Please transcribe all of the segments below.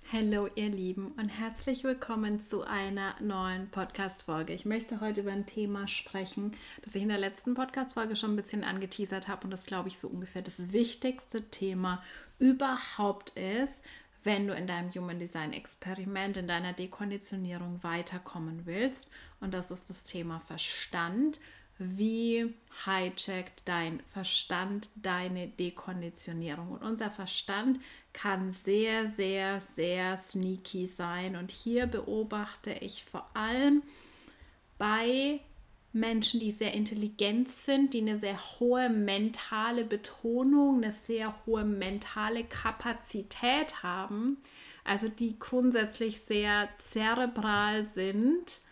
Hallo ihr Lieben und herzlich willkommen zu einer neuen Podcast-Folge. Ich möchte heute über ein Thema sprechen, das ich in der letzten Podcast-Folge schon ein bisschen angeteasert habe und das, glaube ich, so ungefähr das wichtigste Thema überhaupt ist, wenn du in deinem Human Design Experiment, in deiner Dekonditionierung weiterkommen willst. Und das ist das Thema Verstand. Wie hijackt dein Verstand deine Dekonditionierung? Und unser Verstand kann sehr, sehr, sehr sneaky sein. Und hier beobachte ich vor allem bei Menschen, die sehr intelligent sind, die eine sehr hohe mentale Betonung, eine sehr hohe mentale Kapazität haben, also die grundsätzlich sehr zerebral sind,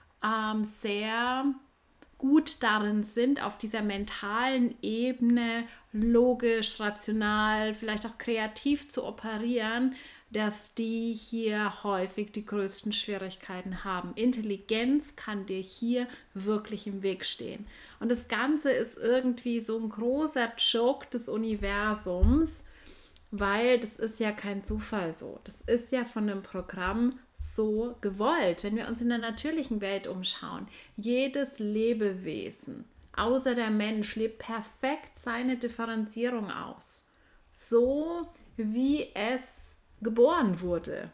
sehr gut darin sind, auf dieser mentalen Ebene logisch, rational, vielleicht auch kreativ zu operieren, dass die hier häufig die größten Schwierigkeiten haben. Intelligenz kann dir hier wirklich im Weg stehen. Und das Ganze ist irgendwie so ein großer Joke des Universums, weil das ist ja kein Zufall so. Das ist ja von einem Programm so gewollt. Wenn wir uns in der natürlichen Welt umschauen, jedes Lebewesen, außer der Mensch, lebt perfekt seine Differenzierung aus. So wie es geboren wurde.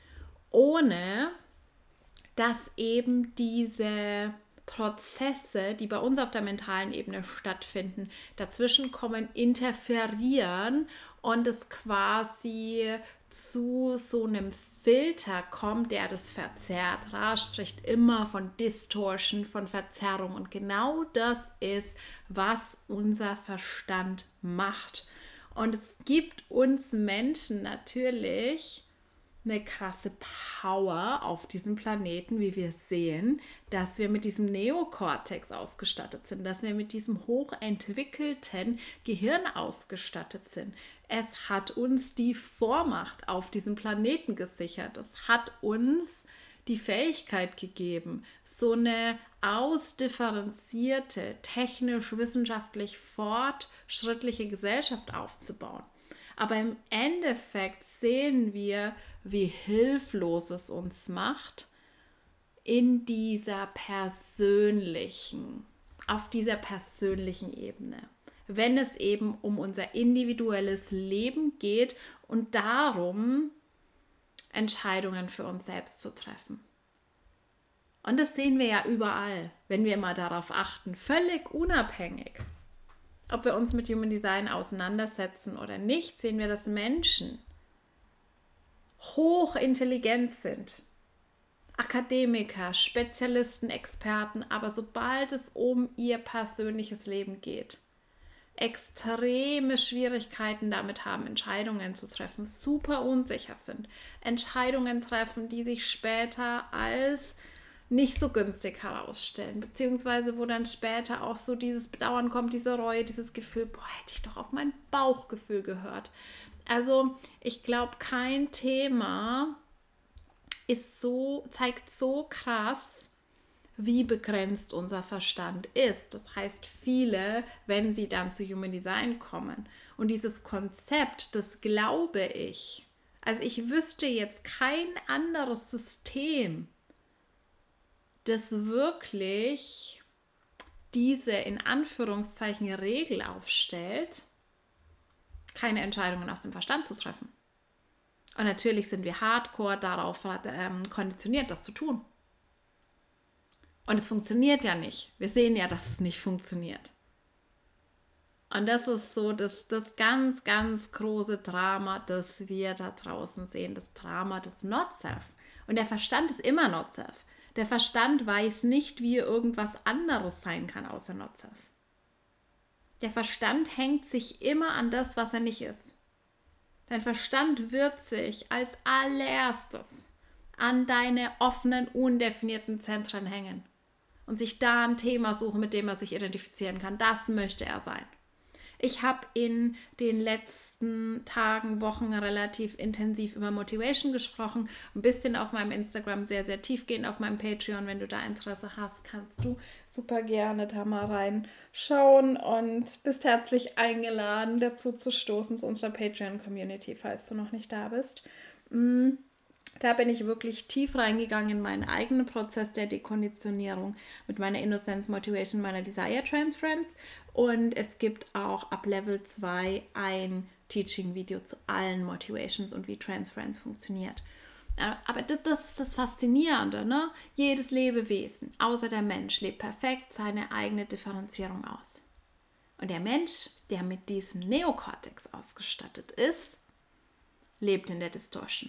Ohne dass eben diese Prozesse, die bei uns auf der mentalen Ebene stattfinden, dazwischen kommen, interferieren und es quasi zu so einem Filter kommt, der das verzerrt. Ra spricht immer von Distortion, von Verzerrung und genau das ist, was unser Verstand macht. Und es gibt uns Menschen natürlich eine krasse Power auf diesem Planeten, wie wir sehen, dass wir mit diesem Neokortex ausgestattet sind, dass wir mit diesem hochentwickelten Gehirn ausgestattet sind. Es hat uns die Vormacht auf diesem Planeten gesichert. Es hat uns die Fähigkeit gegeben, so eine ausdifferenzierte, technisch-wissenschaftlich fortschrittliche Gesellschaft aufzubauen. Aber im Endeffekt sehen wir, wie hilflos es uns macht, auf dieser persönlichen Ebene. Wenn es eben um unser individuelles Leben geht und darum, Entscheidungen für uns selbst zu treffen. Und das sehen wir ja überall, wenn wir mal darauf achten, völlig unabhängig. Ob wir uns mit Human Design auseinandersetzen oder nicht, sehen wir, dass Menschen hochintelligent sind. Akademiker, Spezialisten, Experten, aber sobald es um ihr persönliches Leben geht, extreme Schwierigkeiten damit haben, Entscheidungen zu treffen, super unsicher sind, Entscheidungen treffen, die sich später als nicht so günstig herausstellen, beziehungsweise wo dann später auch so dieses Bedauern kommt, diese Reue, dieses Gefühl, boah, hätte ich doch auf mein Bauchgefühl gehört. Also ich glaube, kein Thema zeigt so krass, wie begrenzt unser Verstand ist. Das heißt, viele, wenn sie dann zu Human Design kommen und dieses Konzept, das glaube ich, also ich wüsste jetzt kein anderes System, das wirklich diese in Anführungszeichen Regel aufstellt, keine Entscheidungen aus dem Verstand zu treffen. Und natürlich sind wir hardcore darauf konditioniert, das zu tun. Und es funktioniert ja nicht. Wir sehen ja, dass es nicht funktioniert. Und das ist so das ganz, ganz große Drama, das wir da draußen sehen, das Drama des Not-Self. Und der Verstand ist immer Not-Self. Der Verstand weiß nicht, wie irgendwas anderes sein kann außer Not-Self. Der Verstand hängt sich immer an das, was er nicht ist. Dein Verstand wird sich als allererstes an deine offenen, undefinierten Zentren hängen und sich da ein Thema suchen, mit dem er sich identifizieren kann. Das möchte er sein. Ich habe in den letzten Tagen, Wochen relativ intensiv über Motivation gesprochen. Ein bisschen auf meinem Instagram, sehr, sehr tiefgehend auf meinem Patreon. Wenn du da Interesse hast, kannst du super gerne da mal reinschauen und bist herzlich eingeladen, dazu zu stoßen zu unserer Patreon-Community, falls du noch nicht da bist. Da bin ich wirklich tief reingegangen in meinen eigenen Prozess der Dekonditionierung mit meiner Innocence Motivation, meiner Desire Transference. Und es gibt auch ab Level 2 ein Teaching-Video zu allen Motivations und wie Transference funktioniert. Aber das ist das Faszinierende, ne? Jedes Lebewesen, außer der Mensch, lebt perfekt seine eigene Differenzierung aus. Und der Mensch, der mit diesem Neokortex ausgestattet ist, lebt in der Distortion.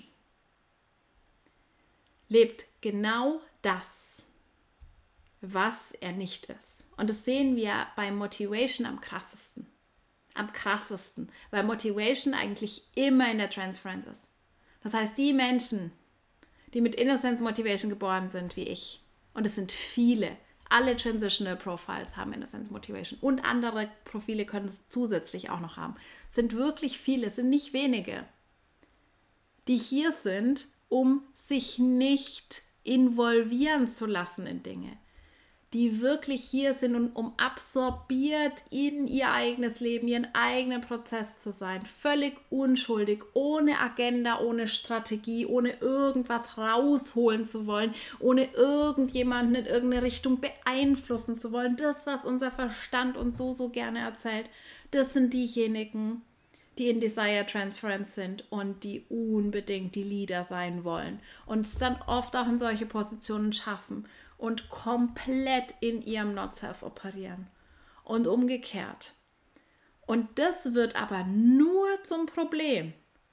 Lebt genau das, was er nicht ist. Und das sehen wir bei Motivation am krassesten. Am krassesten, weil Motivation eigentlich immer in der Transference ist. Das heißt, die Menschen, die mit Innocence Motivation geboren sind, wie ich, und es sind viele, alle Transitional Profiles haben Innocence Motivation und andere Profile können es zusätzlich auch noch haben, sind wirklich viele, sind nicht wenige, die hier sind, um sich nicht involvieren zu lassen in Dinge, die wirklich hier sind, um absorbiert in ihr eigenes Leben, ihren eigenen Prozess zu sein, völlig unschuldig, ohne Agenda, ohne Strategie, ohne irgendwas rausholen zu wollen, ohne irgendjemanden in irgendeine Richtung beeinflussen zu wollen. Das, was unser Verstand uns so gerne erzählt, das sind diejenigen, die in Desire Transference sind und die unbedingt die Leader sein wollen und es dann oft auch in solche Positionen schaffen und komplett in ihrem Not-Self operieren und umgekehrt. Und das wird aber nur zum Problem,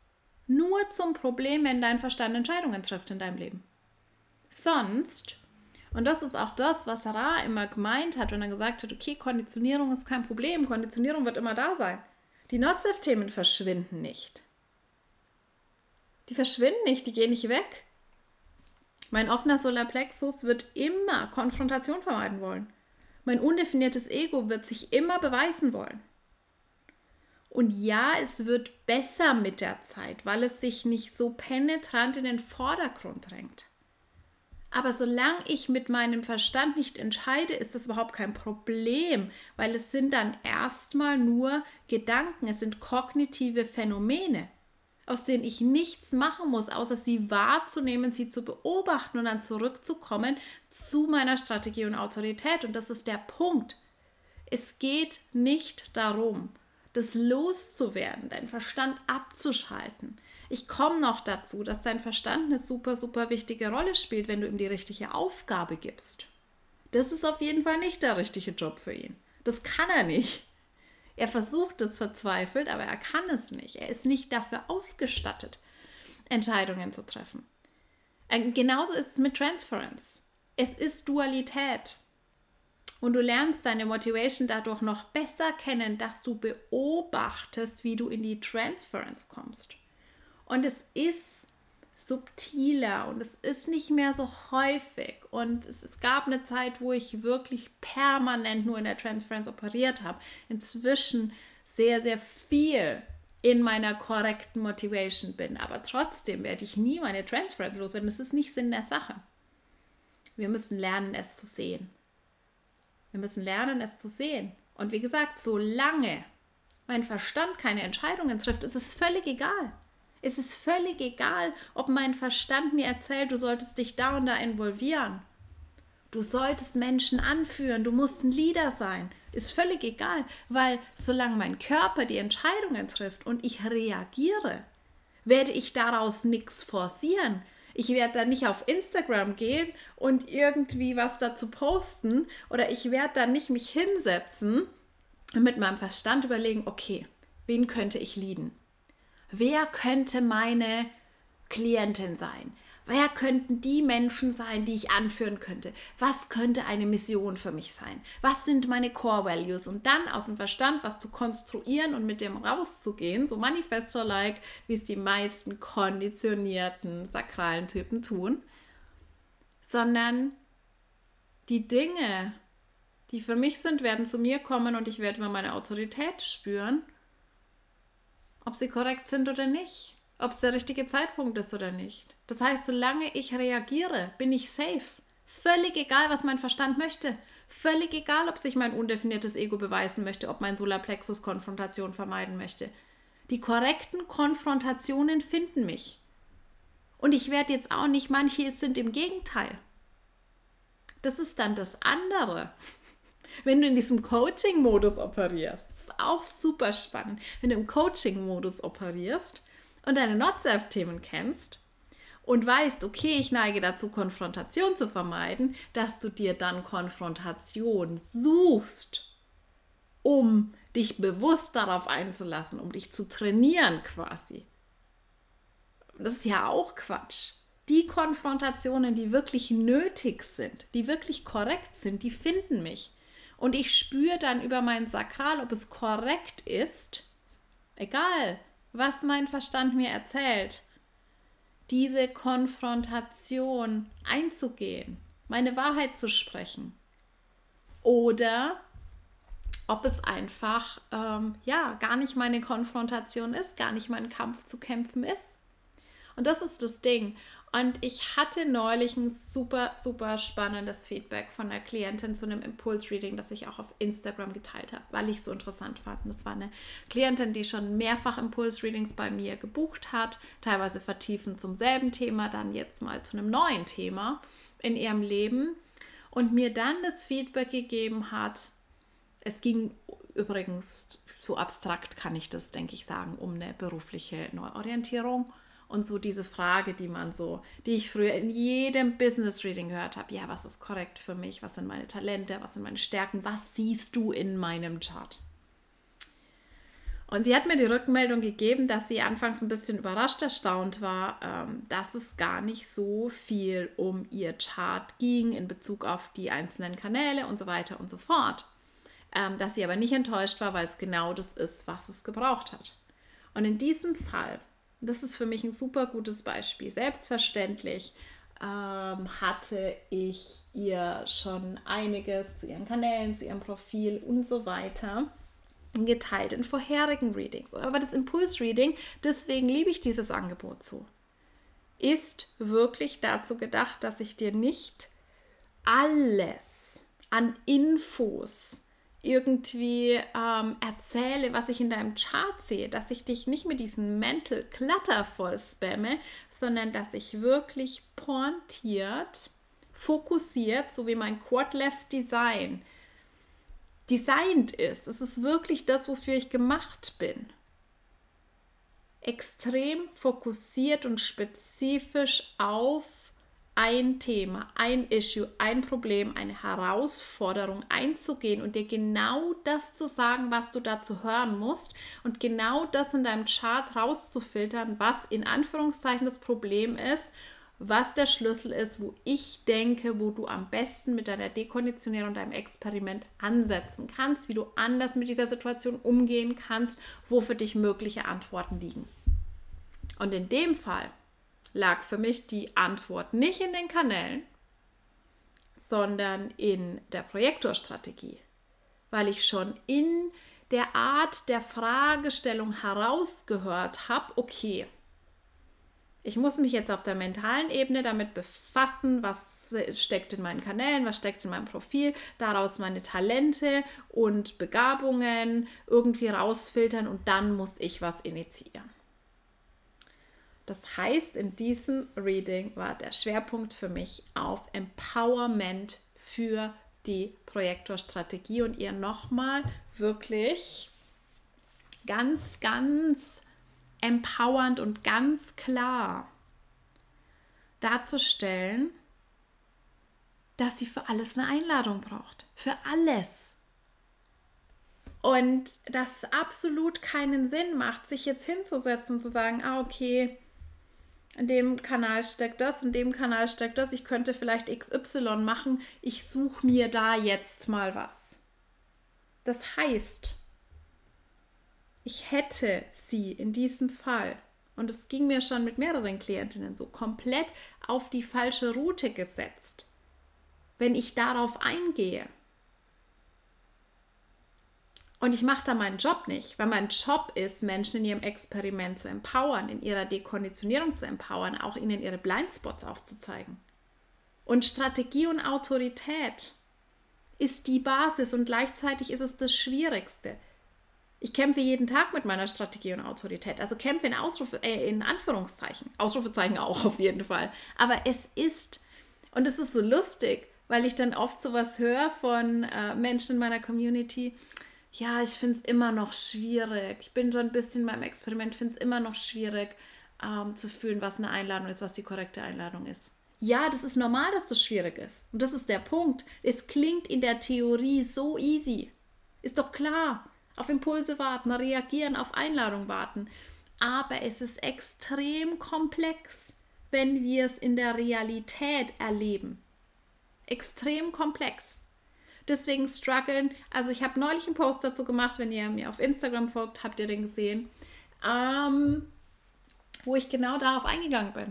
wenn dein Verstand Entscheidungen trifft in deinem Leben. Sonst, und das ist auch das, was Ra immer gemeint hat, wenn er gesagt hat, okay, Konditionierung ist kein Problem, Konditionierung wird immer da sein. Die Not-Self-Themen verschwinden nicht. Die verschwinden nicht, die gehen nicht weg. Mein offener Solarplexus wird immer Konfrontation vermeiden wollen. Mein undefiniertes Ego wird sich immer beweisen wollen. Und ja, es wird besser mit der Zeit, weil es sich nicht so penetrant in den Vordergrund drängt. Aber solange ich mit meinem Verstand nicht entscheide, ist das überhaupt kein Problem, weil es sind dann erstmal nur Gedanken, es sind kognitive Phänomene, aus denen ich nichts machen muss, außer sie wahrzunehmen, sie zu beobachten und dann zurückzukommen zu meiner Strategie und Autorität. Und das ist der Punkt. Es geht nicht darum, das loszuwerden, deinen Verstand abzuschalten. Ich komme noch dazu, dass dein Verstand eine super, super wichtige Rolle spielt, wenn du ihm die richtige Aufgabe gibst. Das ist auf jeden Fall nicht der richtige Job für ihn. Das kann er nicht. Er versucht es verzweifelt, aber er kann es nicht. Er ist nicht dafür ausgestattet, Entscheidungen zu treffen. Genauso ist es mit Transference. Es ist Dualität. Und du lernst deine Motivation dadurch noch besser kennen, dass du beobachtest, wie du in die Transference kommst. Und es ist subtiler und es ist nicht mehr so häufig. Und es gab eine Zeit, wo ich wirklich permanent nur in der Transference operiert habe. Inzwischen sehr, sehr viel in meiner korrekten Motivation bin. Aber trotzdem werde ich nie meine Transference loswerden. Das ist nicht Sinn der Sache. Wir müssen lernen, es zu sehen. Wir müssen lernen, es zu sehen. Und wie gesagt, solange mein Verstand keine Entscheidungen trifft, ist es völlig egal. Es ist völlig egal, ob mein Verstand mir erzählt, du solltest dich da und da involvieren. Du solltest Menschen anführen, du musst ein Leader sein. Ist völlig egal, weil solange mein Körper die Entscheidungen trifft und ich reagiere, werde ich daraus nichts forcieren. Ich werde dann nicht auf Instagram gehen und irgendwie was dazu posten oder ich werde dann nicht mich hinsetzen und mit meinem Verstand überlegen, okay, wen könnte ich leaden? Wer könnte meine Klientin sein? Wer könnten die Menschen sein, die ich anführen könnte? Was könnte eine Mission für mich sein? Was sind meine Core Values? Und dann aus dem Verstand was zu konstruieren und mit dem rauszugehen, so Manifestor-like, wie es die meisten konditionierten sakralen Typen tun, sondern die Dinge, die für mich sind, werden zu mir kommen und ich werde immer meine Autorität spüren, ob sie korrekt sind oder nicht, ob es der richtige Zeitpunkt ist oder nicht. Das heißt, solange ich reagiere, bin ich safe. Völlig egal, was mein Verstand möchte. Völlig egal, ob sich mein undefiniertes Ego beweisen möchte, ob mein Solarplexus Konfrontation vermeiden möchte. Die korrekten Konfrontationen finden mich. Und ich werde jetzt auch nicht, manche sind im Gegenteil. Das ist dann das andere. Wenn du in diesem Coaching-Modus operierst, das ist auch super spannend. Wenn du im Coaching-Modus operierst und deine Not-Self-Themen kennst und weißt, okay, ich neige dazu, Konfrontation zu vermeiden, dass du dir dann Konfrontation suchst, um dich bewusst darauf einzulassen, um dich zu trainieren quasi. Das ist ja auch Quatsch. Die Konfrontationen, die wirklich nötig sind, die wirklich korrekt sind, die finden mich. Und ich spüre dann über mein Sakral, ob es korrekt ist, egal, was mein Verstand mir erzählt, diese Konfrontation einzugehen, meine Wahrheit zu sprechen. Oder ob es einfach gar nicht meine Konfrontation ist, gar nicht mein Kampf zu kämpfen ist. Und das ist das Ding. Und ich hatte neulich ein super, super spannendes Feedback von einer Klientin zu einem Impulse-Reading, das ich auch auf Instagram geteilt habe, weil ich es so interessant fand. Und das war eine Klientin, die schon mehrfach Impulse-Readings bei mir gebucht hat, teilweise vertiefend zum selben Thema, dann jetzt mal zu einem neuen Thema in ihrem Leben und mir dann das Feedback gegeben hat. Es ging übrigens, so abstrakt kann ich das, denke ich, sagen, um eine berufliche Neuorientierung. Und so diese Frage, die ich früher in jedem Business-Reading gehört habe, ja, was ist korrekt für mich, was sind meine Talente, was sind meine Stärken, was siehst du in meinem Chart? Und sie hat mir die Rückmeldung gegeben, dass sie anfangs ein bisschen überrascht, erstaunt war, dass es gar nicht so viel um ihr Chart ging in Bezug auf die einzelnen Kanäle und so weiter und so fort. Dass sie aber nicht enttäuscht war, weil es genau das ist, was es gebraucht hat. Und in diesem Fall, das ist für mich ein super gutes Beispiel. Selbstverständlich hatte ich ihr schon einiges zu ihren Kanälen, zu ihrem Profil und so weiter geteilt in vorherigen Readings. Aber das Impulse-Reading, deswegen liebe ich dieses Angebot so, ist wirklich dazu gedacht, dass ich dir nicht alles an Infos irgendwie erzähle, was ich in deinem Chart sehe, dass ich dich nicht mit diesem Mental Clutter voll spamme, sondern dass ich wirklich pointiert, fokussiert, so wie mein Quad Left Design designt ist. Es ist wirklich das, wofür ich gemacht bin. Extrem fokussiert und spezifisch auf ein Thema, ein Issue, ein Problem, eine Herausforderung einzugehen und dir genau das zu sagen, was du dazu hören musst und genau das in deinem Chart rauszufiltern, was in Anführungszeichen das Problem ist, was der Schlüssel ist, wo ich denke, wo du am besten mit deiner Dekonditionierung und deinem Experiment ansetzen kannst, wie du anders mit dieser Situation umgehen kannst, wo für dich mögliche Antworten liegen. Und in dem Fall lag für mich die Antwort nicht in den Kanälen, sondern in der Projektorstrategie, weil ich schon in der Art der Fragestellung herausgehört habe, okay, ich muss mich jetzt auf der mentalen Ebene damit befassen, was steckt in meinen Kanälen, was steckt in meinem Profil, daraus meine Talente und Begabungen irgendwie rausfiltern und dann muss ich was initiieren. Das heißt, in diesem Reading war der Schwerpunkt für mich auf Empowerment für die Projektorstrategie und ihr nochmal wirklich ganz, ganz empowernd und ganz klar darzustellen, dass sie für alles eine Einladung braucht. Für alles. Und dass es absolut keinen Sinn macht, sich jetzt hinzusetzen und zu sagen, okay, in dem Kanal steckt das, in dem Kanal steckt das, ich könnte vielleicht XY machen, ich suche mir da jetzt mal was. Das heißt, ich hätte sie in diesem Fall, und es ging mir schon mit mehreren Klientinnen so, komplett auf die falsche Route gesetzt, wenn ich darauf eingehe. Und ich mache da meinen Job nicht, weil mein Job ist, Menschen in ihrem Experiment zu empowern, in ihrer Dekonditionierung zu empowern, auch ihnen ihre Blindspots aufzuzeigen. Und Strategie und Autorität ist die Basis und gleichzeitig ist es das Schwierigste. Ich kämpfe jeden Tag mit meiner Strategie und Autorität. Also kämpfe in Anführungszeichen. Ausrufezeichen auch auf jeden Fall. Aber es ist, und es ist so lustig, weil ich dann oft sowas höre von Menschen in meiner Community. Ja, ich finde es immer noch schwierig. Ich bin schon ein bisschen in meinem Experiment, finde es immer noch schwierig zu fühlen, was eine Einladung ist, was die korrekte Einladung ist. Ja, das ist normal, dass das schwierig ist. Und das ist der Punkt. Es klingt in der Theorie so easy. Ist doch klar. Auf Impulse warten, reagieren, auf Einladung warten. Aber es ist extrem komplex, wenn wir es in der Realität erleben. Extrem komplex. Deswegen strugglen. Also ich habe neulich einen Post dazu gemacht, wenn ihr mir auf Instagram folgt, habt ihr den gesehen, wo ich genau darauf eingegangen bin.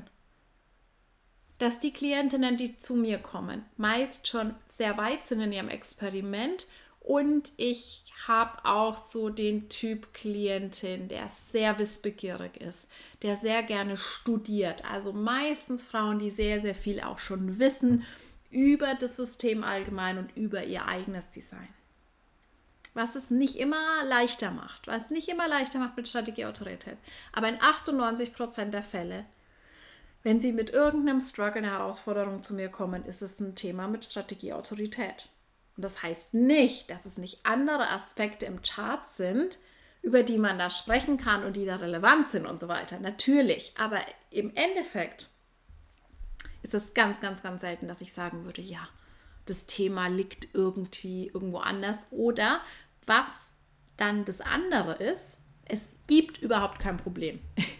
Dass die Klientinnen, die zu mir kommen, meist schon sehr weit sind in ihrem Experiment. Und ich habe auch so den Typ Klientin, der sehr wissbegierig ist, der sehr gerne studiert. Also meistens Frauen, die sehr, sehr viel auch schon wissen über das System allgemein und über ihr eigenes Design. Was es nicht immer leichter macht. Was es nicht immer leichter macht mit Strategie-Autorität. Aber in 98% der Fälle, wenn sie mit irgendeinem Struggle, einer Herausforderung zu mir kommen, ist es ein Thema mit Strategie-Autorität. Und das heißt nicht, dass es nicht andere Aspekte im Chart sind, über die man da sprechen kann und die da relevant sind und so weiter. Natürlich, aber im Endeffekt ist es ganz, ganz, ganz selten, dass ich sagen würde, ja, das Thema liegt irgendwie irgendwo anders. Oder was dann das andere ist, es gibt überhaupt kein Problem.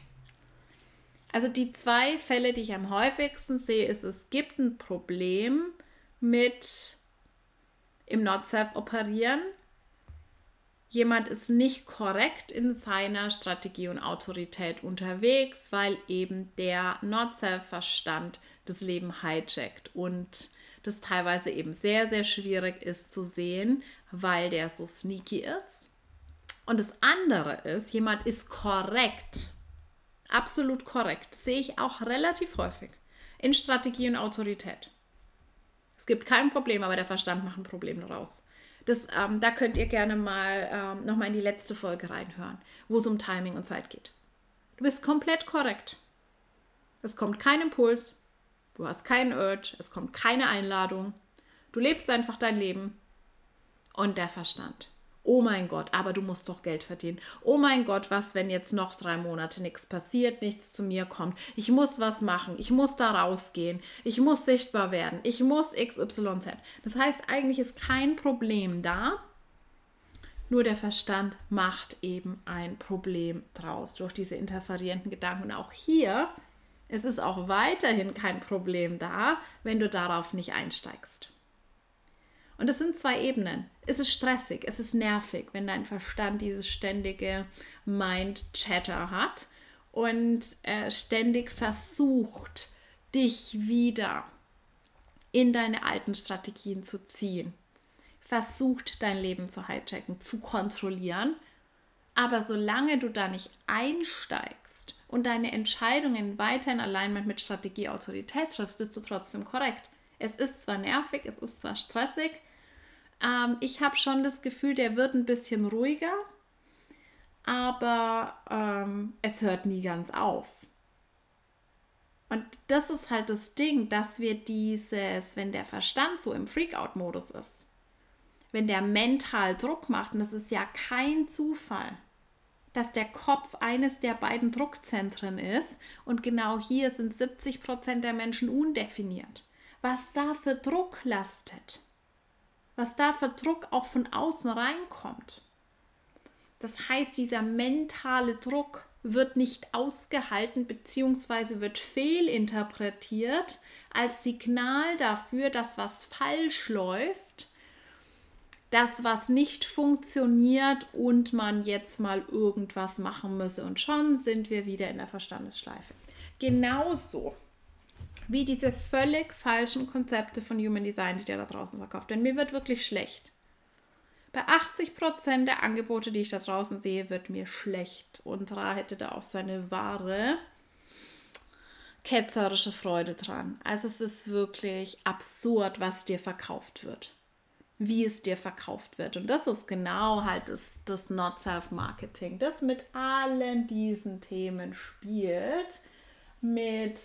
Also die 2 Fälle, die ich am häufigsten sehe, ist, es gibt ein Problem mit im Not-Self operieren. Jemand ist nicht korrekt in seiner Strategie und Autorität unterwegs, weil eben der Not-Self-Verstand das Leben hijackt und das teilweise eben sehr, sehr schwierig ist zu sehen, weil der so sneaky ist. Und das andere ist, jemand ist korrekt, absolut korrekt, sehe ich auch relativ häufig in Strategie und Autorität. Es gibt kein Problem, aber der Verstand macht ein Problem daraus. Da könnt ihr gerne mal nochmal in die letzte Folge reinhören, wo es um Timing und Zeit geht. Du bist komplett korrekt. Es kommt kein Impuls, du hast keinen Urge, es kommt keine Einladung. Du lebst einfach dein Leben und der Verstand. Oh mein Gott, aber du musst doch Geld verdienen. Oh mein Gott, was, wenn jetzt noch 3 Monate nichts passiert, nichts zu mir kommt. Ich muss was machen, ich muss da rausgehen, ich muss sichtbar werden, ich muss XYZ. Das heißt, eigentlich ist kein Problem da, nur der Verstand macht eben ein Problem draus durch diese interferierenden Gedanken. Und auch hier, es ist auch weiterhin kein Problem da, wenn du darauf nicht einsteigst. Und es sind 2 Ebenen. Es ist stressig, es ist nervig, wenn dein Verstand dieses ständige Mind-Chatter hat und ständig versucht, dich wieder in deine alten Strategien zu ziehen. Versucht, dein Leben zu hijacken, zu kontrollieren. Aber solange du da nicht einsteigst und deine Entscheidungen weiter in Alignment mit Strategie, Autorität triffst, bist du trotzdem korrekt. Es ist zwar nervig, es ist zwar stressig, ich habe schon das Gefühl, der wird ein bisschen ruhiger, aber es hört nie ganz auf. Und das ist halt das Ding, dass wir wenn der Verstand so im Freak-Out-Modus ist, wenn der mental Druck macht, und das ist ja kein Zufall, dass der Kopf eines der beiden Druckzentren ist und genau hier sind 70% der Menschen undefiniert. Was da für Druck lastet, was da für Druck auch von außen reinkommt. Das heißt, dieser mentale Druck wird nicht ausgehalten bzw. wird fehlinterpretiert als Signal dafür, dass was falsch läuft, dass was nicht funktioniert und man jetzt mal irgendwas machen müsse. Und schon sind wir wieder in der Verstandesschleife. Genauso wie diese völlig falschen Konzepte von Human Design, die dir da draußen verkauft werden. Mir wird wirklich schlecht. Bei 80% der Angebote, die ich da draußen sehe, wird mir schlecht. Und Ra hätte da auch seine wahre ketzerische Freude dran. Also es ist wirklich absurd, was dir verkauft wird. wie es dir verkauft wird. Und das ist genau halt das Not-Self-Marketing, das mit allen diesen Themen spielt, mit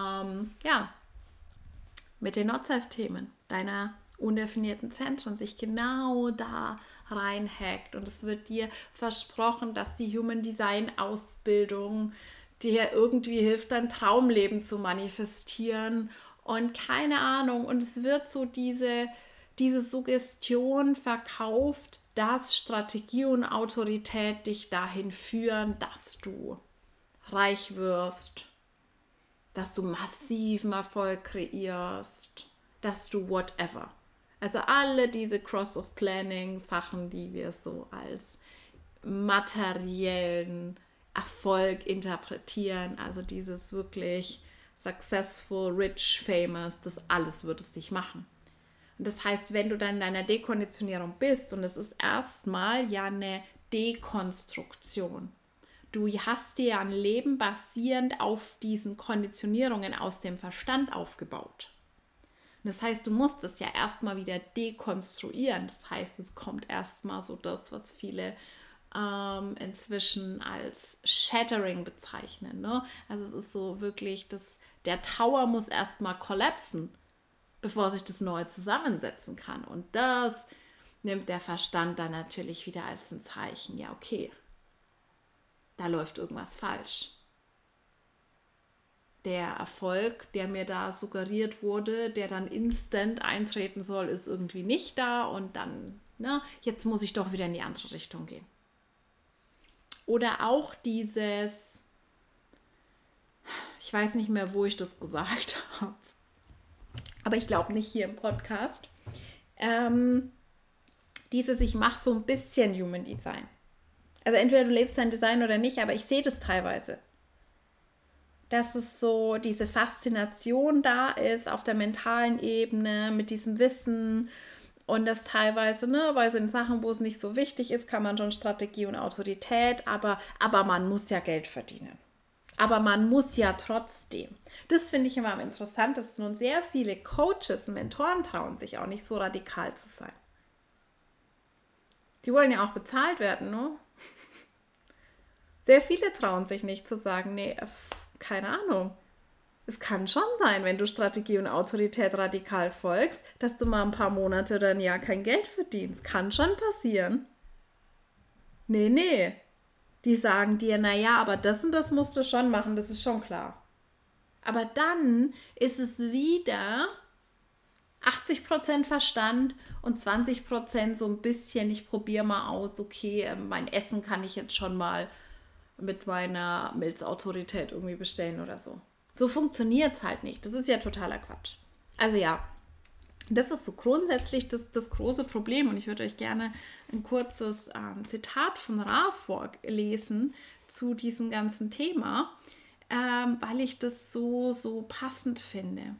den Not-Self-Themen deiner undefinierten Zentren, sich genau da reinhackt. Und es wird dir versprochen, dass die Human Design Ausbildung dir irgendwie hilft, dein Traumleben zu manifestieren und keine Ahnung. Und es wird so diese Suggestion verkauft, dass Strategie und Autorität dich dahin führen, dass du reich wirst, dass du massiven Erfolg kreierst, dass du whatever. Also alle diese Cross-of-Planning-Sachen, die wir so als materiellen Erfolg interpretieren, also dieses wirklich successful, rich, famous, das alles wird es dich machen. Und das heißt, wenn du dann in deiner Dekonditionierung bist, und es ist erstmal ja eine Dekonstruktion, du hast dir ein Leben basierend auf diesen Konditionierungen aus dem Verstand aufgebaut. Und das heißt, du musst es ja erstmal wieder dekonstruieren. Das heißt, es kommt erstmal so das, was viele inzwischen als Shattering bezeichnen. Ne? Also es ist so wirklich, der Tower muss erstmal kollapsen, bevor sich das neu zusammensetzen kann. Und das nimmt der Verstand dann natürlich wieder als ein Zeichen. Ja, okay, da läuft irgendwas falsch. Der Erfolg, der mir da suggeriert wurde, der dann instant eintreten soll, ist irgendwie nicht da und dann, jetzt muss ich doch wieder in die andere Richtung gehen. Oder auch dieses, ich weiß nicht mehr, wo ich das gesagt habe, aber ich glaube nicht hier im Podcast, dieses, ich mache so ein bisschen Human Design. Also entweder du lebst dein Design oder nicht, aber ich sehe das teilweise. Dass es so diese Faszination da ist auf der mentalen Ebene mit diesem Wissen und das teilweise, bei so Sachen, wo es nicht so wichtig ist, kann man schon Strategie und Autorität, aber man muss ja Geld verdienen. Aber man muss ja trotzdem. Das finde ich immer am interessantesten und sehr viele Coaches und Mentoren trauen sich auch nicht so radikal zu sein. Die wollen ja auch bezahlt werden, ne? Sehr viele trauen sich nicht zu sagen, nee, keine Ahnung. Es kann schon sein, wenn du Strategie und Autorität radikal folgst, dass du mal ein paar Monate oder ein Jahr kein Geld verdienst. Kann schon passieren. Nee. Die sagen dir, naja, aber das und das musst du schon machen, das ist schon klar. Aber dann ist es wieder 80% Verstand und 20% so ein bisschen, ich probiere mal aus, okay, mein Essen kann ich jetzt schon mal mit meiner Milzautorität irgendwie bestellen oder so. So funktioniert es halt nicht. Das ist ja totaler Quatsch. Also ja, das ist so grundsätzlich das große Problem. Und ich würde euch gerne ein kurzes Zitat von Ra vorlesen zu diesem ganzen Thema, weil ich das so passend finde.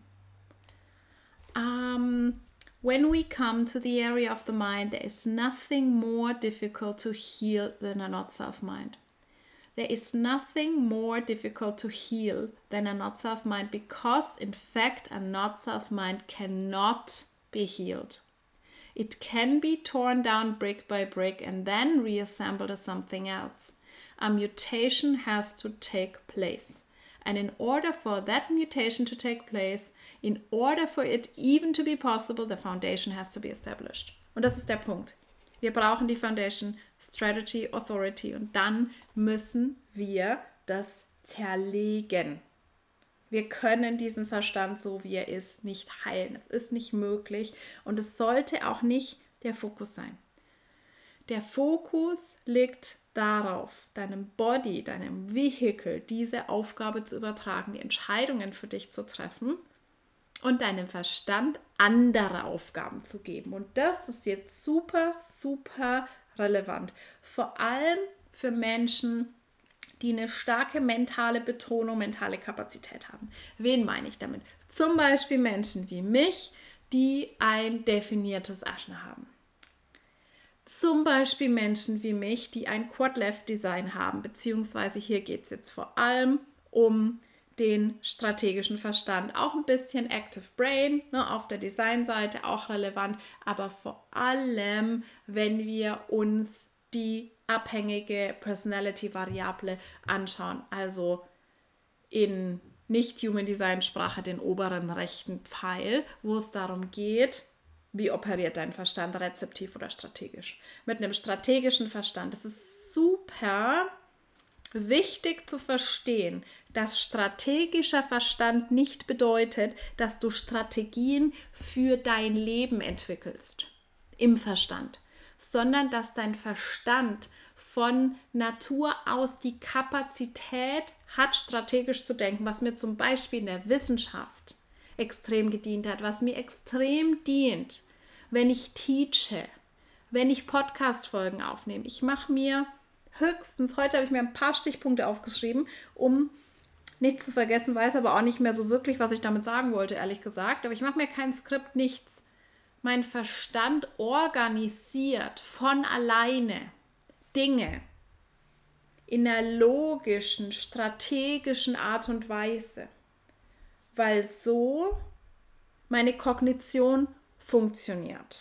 When we come to the area of the mind, there is nothing more difficult to heal than a not-self mind. There is nothing more difficult to heal than a not-self mind because, in fact, a not-self mind cannot be healed. It can be torn down brick by brick and then reassembled as something else. A mutation has to take place. And in order for that mutation to take place, in order for it even to be possible, the foundation has to be established. Und das ist der Punkt. Wir brauchen die Foundation, Strategy, Authority und dann müssen wir das zerlegen. Wir können diesen Verstand, so wie er ist, nicht heilen. Es ist nicht möglich und es sollte auch nicht der Fokus sein. Der Fokus liegt darauf, deinem Body, deinem Vehikel, diese Aufgabe zu übertragen, die Entscheidungen für dich zu treffen und deinem Verstand andere Aufgaben zu geben. Und das ist jetzt super, super relevant. Vor allem für Menschen, die eine starke mentale Betonung, mentale Kapazität haben. Wen meine ich damit? Zum Beispiel Menschen wie mich, die ein definiertes Ajna haben. Zum Beispiel Menschen wie mich, die ein Quad-Left-Design haben, beziehungsweise hier geht es jetzt vor allem um den strategischen Verstand. Auch ein bisschen Active Brain, ne, auf der Designseite auch relevant, aber vor allem, wenn wir uns die abhängige Personality-Variable anschauen, also in Nicht-Human-Design-Sprache den oberen rechten Pfeil, wo es darum geht, wie operiert dein Verstand, rezeptiv oder strategisch. Mit einem strategischen Verstand. Es ist super wichtig zu verstehen, dass strategischer Verstand nicht bedeutet, dass du Strategien für dein Leben entwickelst im Verstand, sondern dass dein Verstand von Natur aus die Kapazität hat, strategisch zu denken, was mir zum Beispiel in der Wissenschaft extrem gedient hat, was mir extrem dient, wenn ich teache, wenn ich Podcast-Folgen aufnehme. Ich mache mir höchstens, heute habe ich mir ein paar Stichpunkte aufgeschrieben, um nichts zu vergessen, weiß aber auch nicht mehr so wirklich, was ich damit sagen wollte, ehrlich gesagt. Aber ich mache mir kein Skript, nichts. Mein Verstand organisiert von alleine Dinge in einer logischen, strategischen Art und Weise, weil so meine Kognition funktioniert.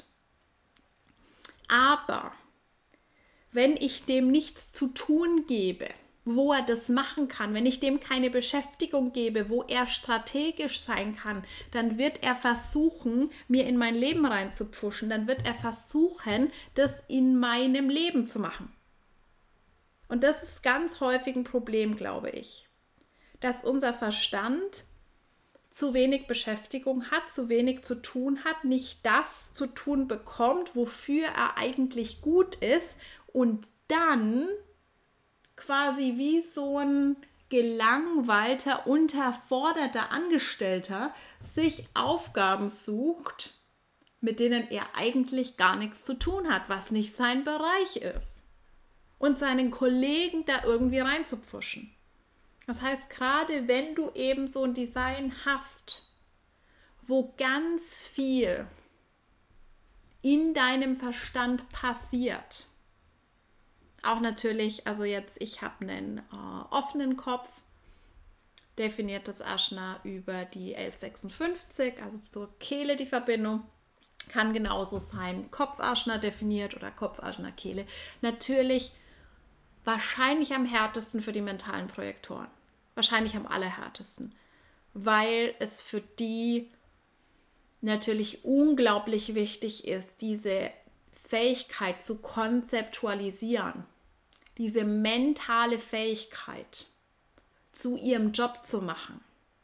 Aber wenn ich dem nichts zu tun gebe, wo er das machen kann, wenn ich dem keine Beschäftigung gebe, wo er strategisch sein kann, dann wird er versuchen, mir in mein Leben reinzupfuschen, dann wird er versuchen, das in meinem Leben zu machen. Und das ist ganz häufig ein Problem, glaube ich, dass unser Verstand zu wenig Beschäftigung hat, zu wenig zu tun hat, nicht das zu tun bekommt, wofür er eigentlich gut ist und dann quasi wie so ein gelangweilter, unterforderter Angestellter sich Aufgaben sucht, mit denen er eigentlich gar nichts zu tun hat, was nicht sein Bereich ist. Und seinen Kollegen da irgendwie reinzupfuschen. Das heißt, gerade wenn du eben so ein Design hast, wo ganz viel in deinem Verstand passiert, auch natürlich, also jetzt, ich habe einen offenen Kopf, definiert das Ashna über die 1156, also zur Kehle die Verbindung, kann genauso sein, Kopf-Ashna definiert oder Kopf-Ashna-Kehle. Natürlich wahrscheinlich am härtesten für die mentalen Projektoren. Wahrscheinlich am allerhärtesten, weil es für die natürlich unglaublich wichtig ist, diese Fähigkeit zu konzeptualisieren, diese mentale Fähigkeit zu ihrem Job zu machen,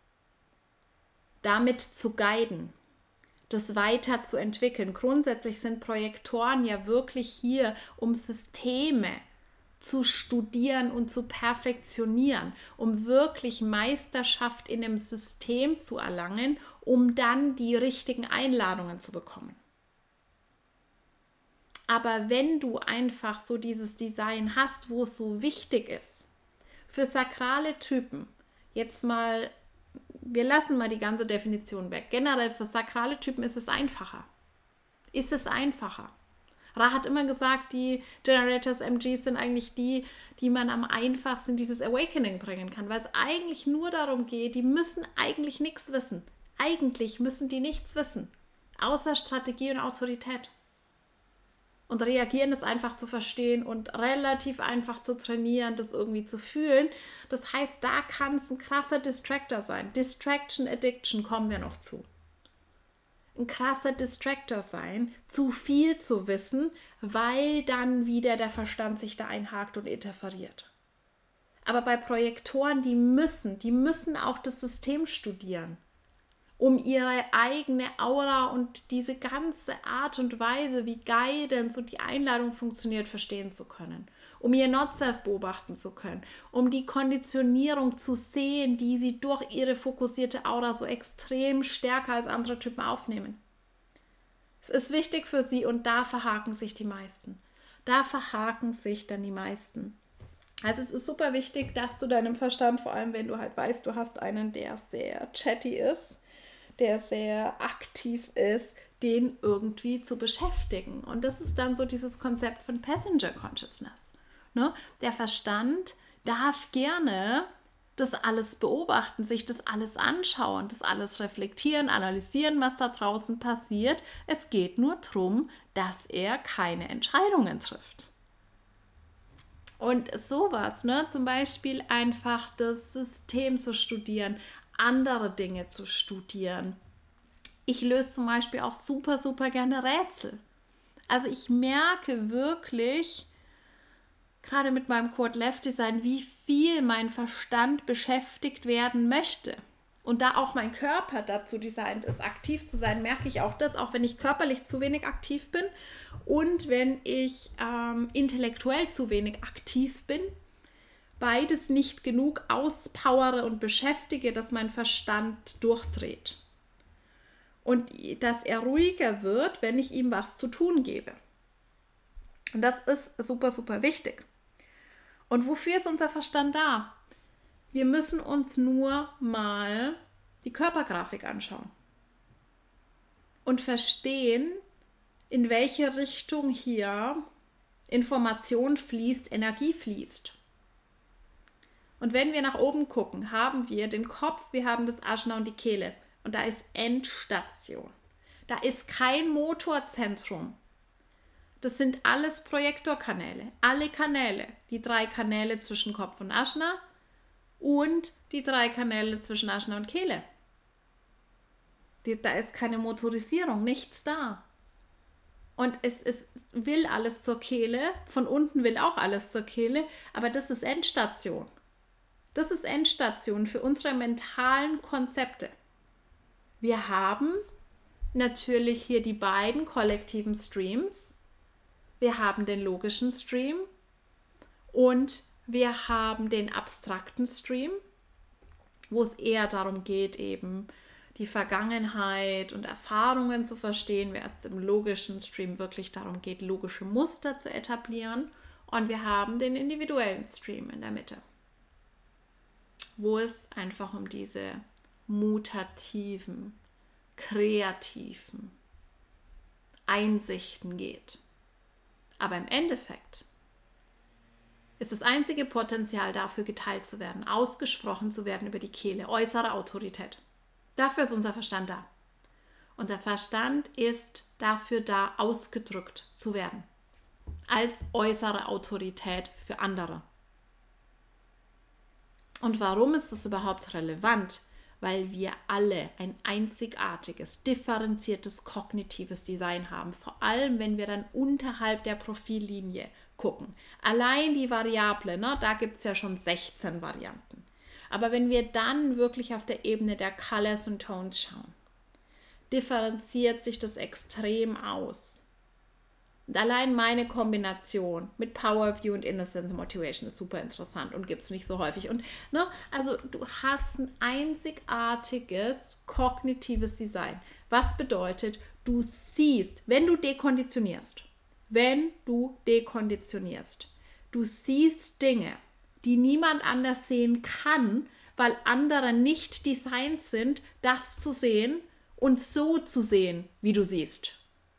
damit zu guiden, das weiterzuentwickeln. Grundsätzlich sind Projektoren ja wirklich hier, um Systeme zu studieren und zu perfektionieren, um wirklich Meisterschaft in einem System zu erlangen, um dann die richtigen Einladungen zu bekommen. Aber wenn du einfach so dieses Design hast, wo es so wichtig ist, für sakrale Typen, jetzt mal, wir lassen mal die ganze Definition weg, generell für sakrale Typen ist es einfacher. Ra hat immer gesagt, die Generators MGs sind eigentlich die man am einfachsten dieses Awakening bringen kann, weil es eigentlich nur darum geht, die müssen eigentlich nichts wissen. Eigentlich müssen die nichts wissen, außer Strategie und Autorität. Und reagieren ist einfach zu verstehen und relativ einfach zu trainieren, das irgendwie zu fühlen. Das heißt, da kann es ein krasser Distractor sein. Distraction Addiction kommen wir noch zu. Ein krasser Distractor sein, zu viel zu wissen, weil dann wieder der Verstand sich da einhakt und interferiert. Aber bei Projektoren, die müssen auch das System studieren, um ihre eigene Aura und diese ganze Art und Weise, wie Guidance und die Einladung funktioniert, verstehen zu können. Um ihr Not-Self beobachten zu können, um die Konditionierung zu sehen, die sie durch ihre fokussierte Aura so extrem stärker als andere Typen aufnehmen. Es ist wichtig für sie und da verhaken sich die meisten. Also es ist super wichtig, dass du deinem Verstand, vor allem wenn du halt weißt, du hast einen, der sehr chatty ist, der sehr aktiv ist, den irgendwie zu beschäftigen. Und das ist dann so dieses Konzept von Passenger Consciousness. Ne? Der Verstand darf gerne das alles beobachten, sich das alles anschauen, das alles reflektieren, analysieren, was da draußen passiert. Es geht nur darum, dass er keine Entscheidungen trifft. Und sowas, ne? Zum Beispiel einfach das System zu studieren, andere Dinge zu studieren. Ich löse zum Beispiel auch super, super gerne Rätsel. Also ich merke wirklich, gerade mit meinem Code Left Design, wie viel mein Verstand beschäftigt werden möchte. Und da auch mein Körper dazu designt ist, aktiv zu sein, merke ich auch das, auch wenn ich körperlich zu wenig aktiv bin und wenn ich intellektuell zu wenig aktiv bin, beides nicht genug auspowere und beschäftige, dass mein Verstand durchdreht. Und dass er ruhiger wird, wenn ich ihm was zu tun gebe. Und das ist super, super wichtig. Und wofür ist unser Verstand da? Wir müssen uns nur mal die Körpergrafik anschauen und verstehen, in welche Richtung hier Information fließt, Energie fließt. Und wenn wir nach oben gucken, haben wir den Kopf, wir haben das Ajna und die Kehle. Und da ist Endstation. Da ist kein Motorzentrum. Das sind alles Projektorkanäle. Alle Kanäle. Die 3 Kanäle zwischen Kopf und Ajna und die 3 Kanäle zwischen Ajna und Kehle. Da ist keine Motorisierung, nichts da. Und es will alles zur Kehle. Von unten will auch alles zur Kehle. Aber das ist Endstation. Das ist Endstation für unsere mentalen Konzepte. Wir haben natürlich hier die beiden kollektiven Streams. Wir haben den logischen Stream und wir haben den abstrakten Stream, wo es eher darum geht, eben die Vergangenheit und Erfahrungen zu verstehen, während es im logischen Stream wirklich darum geht, logische Muster zu etablieren. Und wir haben den individuellen Stream in der Mitte, wo es einfach um diese mutativen, kreativen Einsichten geht. Aber im Endeffekt ist das einzige Potenzial dafür, geteilt zu werden, ausgesprochen zu werden über die Kehle, äußere Autorität. Dafür ist unser Verstand da. Unser Verstand ist dafür da, ausgedrückt zu werden, als äußere Autorität für andere. Und warum ist das überhaupt relevant? Weil wir alle ein einzigartiges, differenziertes kognitives Design haben. Vor allem, wenn wir dann unterhalb der Profillinie gucken. Allein die Variable, ne, da gibt es ja schon 16 Varianten. Aber wenn wir dann wirklich auf der Ebene der Colors und Tones schauen, differenziert sich das extrem aus. Und allein meine Kombination mit Power View und Innocence Motivation ist super interessant und gibt es nicht so häufig. Und ne, also du hast ein einzigartiges kognitives Design. Was bedeutet, du siehst, wenn du dekonditionierst, du siehst Dinge, die niemand anders sehen kann, weil andere nicht designt sind, das zu sehen und so zu sehen, wie du siehst.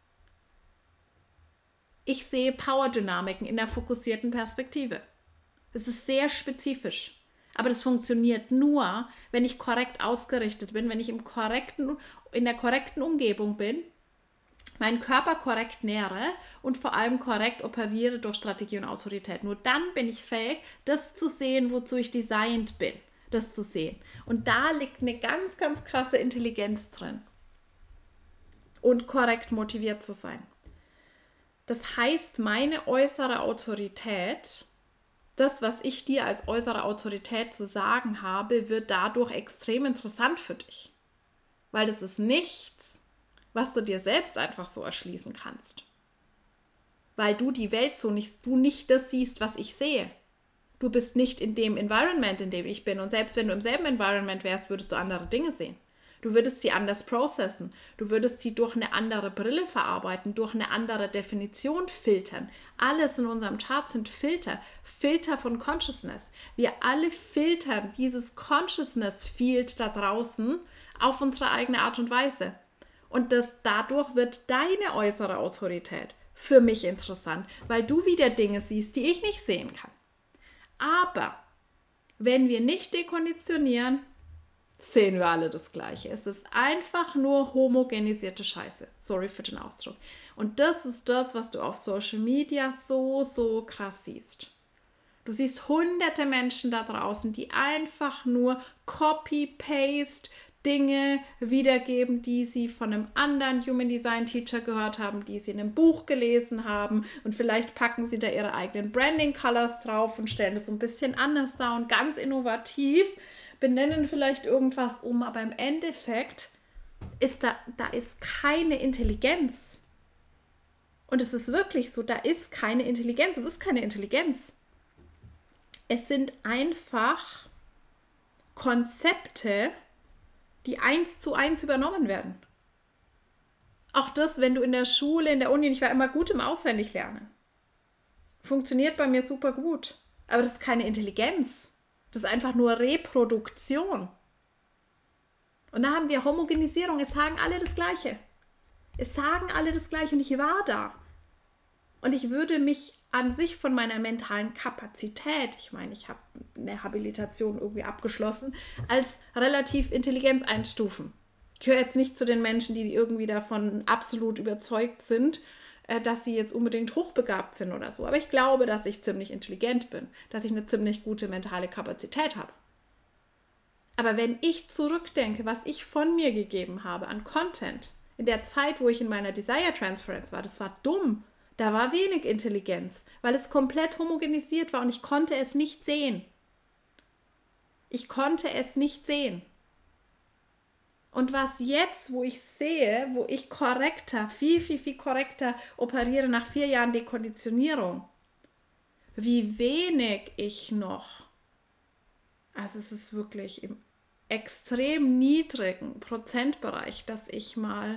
Ich sehe Powerdynamiken in der fokussierten Perspektive. Das ist sehr spezifisch. Aber das funktioniert nur, wenn ich korrekt ausgerichtet bin, wenn ich in der korrekten Umgebung bin, meinen Körper korrekt nähere und vor allem korrekt operiere durch Strategie und Autorität. Nur dann bin ich fähig, das zu sehen, wozu ich designt bin, das zu sehen. Und da liegt eine ganz, ganz krasse Intelligenz drin. Und korrekt motiviert zu sein. Das heißt, meine äußere Autorität, das, was ich dir als äußere Autorität zu sagen habe, wird dadurch extrem interessant für dich. Weil das ist nichts, was du dir selbst einfach so erschließen kannst. Weil du die Welt du nicht das siehst, was ich sehe. Du bist nicht in dem Environment, in dem ich bin. Und selbst wenn du im selben Environment wärst, würdest du andere Dinge sehen. Du würdest sie anders processen. Du würdest sie durch eine andere Brille verarbeiten, durch eine andere Definition filtern. Alles in unserem Chart sind Filter. Filter von Consciousness. Wir alle filtern dieses Consciousness Field da draußen auf unsere eigene Art und Weise. Und dadurch wird deine äußere Autorität für mich interessant, weil du wieder Dinge siehst, die ich nicht sehen kann. Aber wenn wir nicht dekonditionieren, sehen wir alle das Gleiche. Es ist einfach nur homogenisierte Scheiße. Sorry für den Ausdruck. Und das ist das, was du auf Social Media so krass siehst. Du siehst hunderte Menschen da draußen, die einfach nur Copy-Paste Dinge wiedergeben, die sie von einem anderen Human Design Teacher gehört haben, die sie in einem Buch gelesen haben, und vielleicht packen sie da ihre eigenen Branding Colors drauf und stellen das so ein bisschen anders dar und ganz innovativ, benennen vielleicht irgendwas um, aber im Endeffekt ist da ist keine Intelligenz. Und es ist wirklich so, da ist keine Intelligenz, es ist keine Intelligenz. Es sind einfach Konzepte, die 1:1 übernommen werden. Auch das, wenn du in der Schule, in der Uni, ich war immer gut im Auswendiglernen. Funktioniert bei mir super gut. Aber das ist keine Intelligenz. Das ist einfach nur Reproduktion. Und da haben wir Homogenisierung. Es sagen alle das Gleiche. Es sagen alle das Gleiche und ich war da. Und ich würde mich an sich von meiner mentalen Kapazität, ich meine, ich habe eine Habilitation irgendwie abgeschlossen, als relativ Intelligenz einstufen. Ich gehöre jetzt nicht zu den Menschen, die irgendwie davon absolut überzeugt sind, dass sie jetzt unbedingt hochbegabt sind oder so. Aber ich glaube, dass ich ziemlich intelligent bin, dass ich eine ziemlich gute mentale Kapazität habe. Aber wenn ich zurückdenke, was ich von mir gegeben habe an Content, in der Zeit, wo ich in meiner Desire Transference war, das war dumm. Da war wenig Intelligenz, weil es komplett homogenisiert war und ich konnte es nicht sehen. Ich konnte es nicht sehen. Und was jetzt, wo ich sehe, wo ich korrekter, viel korrekter operiere nach 4 Jahren Dekonditionierung, wie wenig ich noch, also es ist wirklich im extrem niedrigen Prozentbereich, dass ich mal,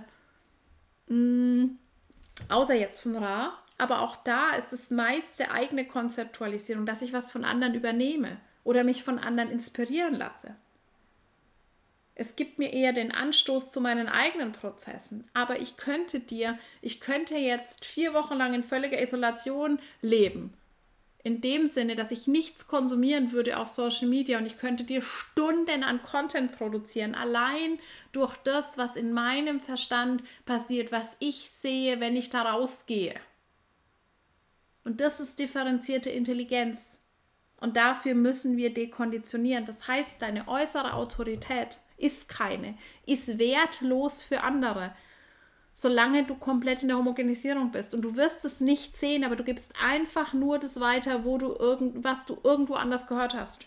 außer jetzt von Ra, aber auch da ist es meiste eigene Konzeptualisierung, dass ich was von anderen übernehme oder mich von anderen inspirieren lasse. Es gibt mir eher den Anstoß zu meinen eigenen Prozessen, aber ich könnte jetzt 4 Wochen lang in völliger Isolation leben. In dem Sinne, dass ich nichts konsumieren würde auf Social Media und ich könnte dir Stunden an Content produzieren, allein durch das, was in meinem Verstand passiert, was ich sehe, wenn ich da rausgehe. Und das ist differenzierte Intelligenz. Und dafür müssen wir dekonditionieren. Das heißt, deine äußere Autorität ist keine, ist wertlos für andere, solange du komplett in der Homogenisierung bist. Und du wirst es nicht sehen, aber du gibst einfach nur das weiter, was du irgendwo anders gehört hast.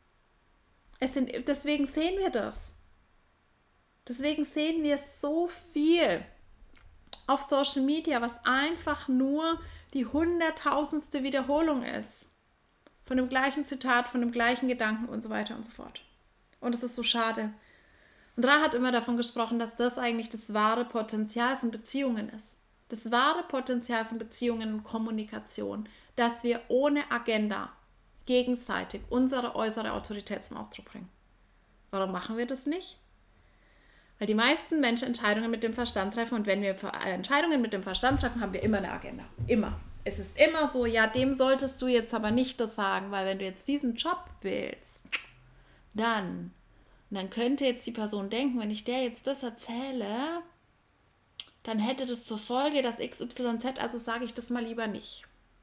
Deswegen sehen wir das. Deswegen sehen wir so viel auf Social Media, was einfach nur die 100.000. Wiederholung ist. Von dem gleichen Zitat, von dem gleichen Gedanken und so weiter und so fort. Und es ist so schade. Und Ra hat immer davon gesprochen, dass das eigentlich das wahre Potenzial von Beziehungen ist. Das wahre Potenzial von Beziehungen und Kommunikation, dass wir ohne Agenda gegenseitig unsere äußere Autorität zum Ausdruck bringen. Warum machen wir das nicht? Weil die meisten Menschen Entscheidungen mit dem Verstand treffen und wenn wir Entscheidungen mit dem Verstand treffen, haben wir immer eine Agenda. Immer. Es ist immer so, ja, dem solltest du jetzt aber nicht das sagen, weil wenn du jetzt diesen Job willst, dann könnte jetzt die Person denken, wenn ich der jetzt das erzähle, dann hätte das zur Folge, dass XYZ, also sage ich das mal lieber nicht.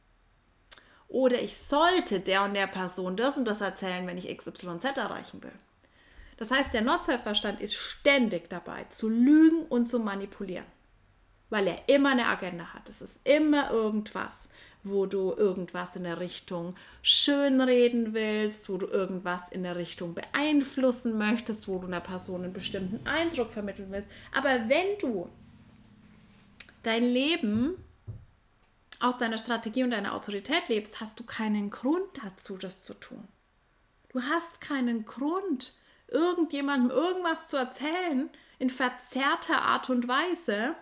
Oder ich sollte der und der Person das und das erzählen, wenn ich XYZ erreichen will. Das heißt, der Not-Self-Verstand ist ständig dabei, zu lügen und zu manipulieren, weil er immer eine Agenda hat. Es ist immer irgendwas, wo du irgendwas in der Richtung schönreden willst, wo du irgendwas in der Richtung beeinflussen möchtest, wo du einer Person einen bestimmten Eindruck vermitteln willst. Aber wenn du dein Leben aus deiner Strategie und deiner Autorität lebst, hast du keinen Grund dazu, das zu tun. Du hast keinen Grund, irgendjemandem irgendwas zu erzählen in verzerrter Art und Weise,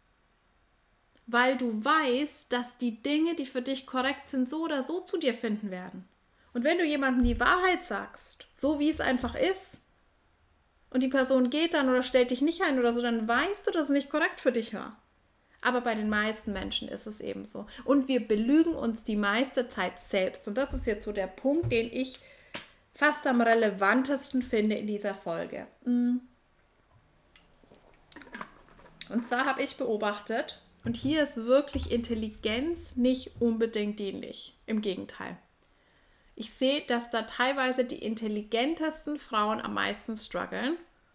weil du weißt, dass die Dinge, die für dich korrekt sind, so oder so zu dir finden werden. Und wenn du jemandem die Wahrheit sagst, so wie es einfach ist, und die Person geht dann oder stellt dich nicht ein oder so, dann weißt du, dass es nicht korrekt für dich war. Aber bei den meisten Menschen ist es eben so. Und wir belügen uns die meiste Zeit selbst. Und das ist jetzt so der Punkt, den ich fast am relevantesten finde in dieser Folge. Und zwar habe ich beobachtet, und hier ist wirklich Intelligenz nicht unbedingt dienlich. Im Gegenteil. Ich sehe, dass da teilweise die intelligentesten Frauen am meisten strugglen.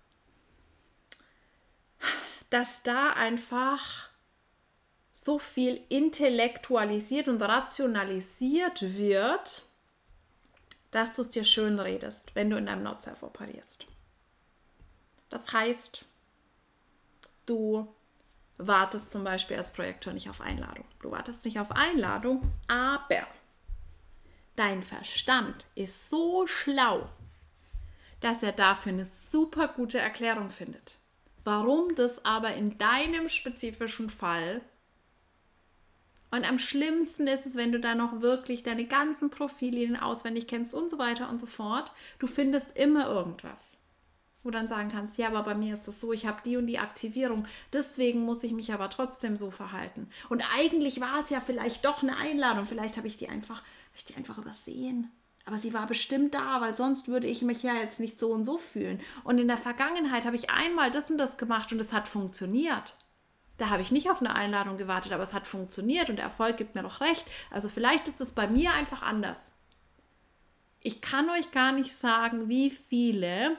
Dass da einfach so viel intellektualisiert und rationalisiert wird, dass du es dir schön redest, wenn du in deinem Not-Self operierst. Das heißt, du wartest zum Beispiel als Projektor nicht auf Einladung. Du wartest nicht auf Einladung, aber dein Verstand ist so schlau, dass er dafür eine super gute Erklärung findet. Warum das aber in deinem spezifischen Fall, und am schlimmsten ist es, wenn du da noch wirklich deine ganzen Profillinien auswendig kennst und so weiter und so fort, du findest immer irgendwas, wo du dann sagen kannst, ja, aber bei mir ist es so, ich habe die und die Aktivierung, deswegen muss ich mich aber trotzdem so verhalten. Und eigentlich war es ja vielleicht doch eine Einladung, vielleicht habe ich die einfach übersehen. Aber sie war bestimmt da, weil sonst würde ich mich ja jetzt nicht so und so fühlen. Und in der Vergangenheit habe ich einmal das und das gemacht und es hat funktioniert. Da habe ich nicht auf eine Einladung gewartet, aber es hat funktioniert und der Erfolg gibt mir doch recht. Also vielleicht ist es bei mir einfach anders. Ich kann euch gar nicht sagen, wie viele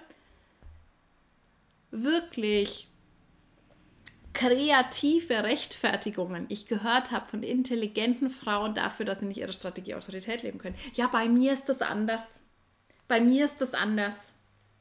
wirklich kreative Rechtfertigungen ich gehört habe von intelligenten Frauen dafür, dass sie nicht ihre Strategie Autorität leben können. Ja, bei mir ist das anders. Bei mir ist das anders.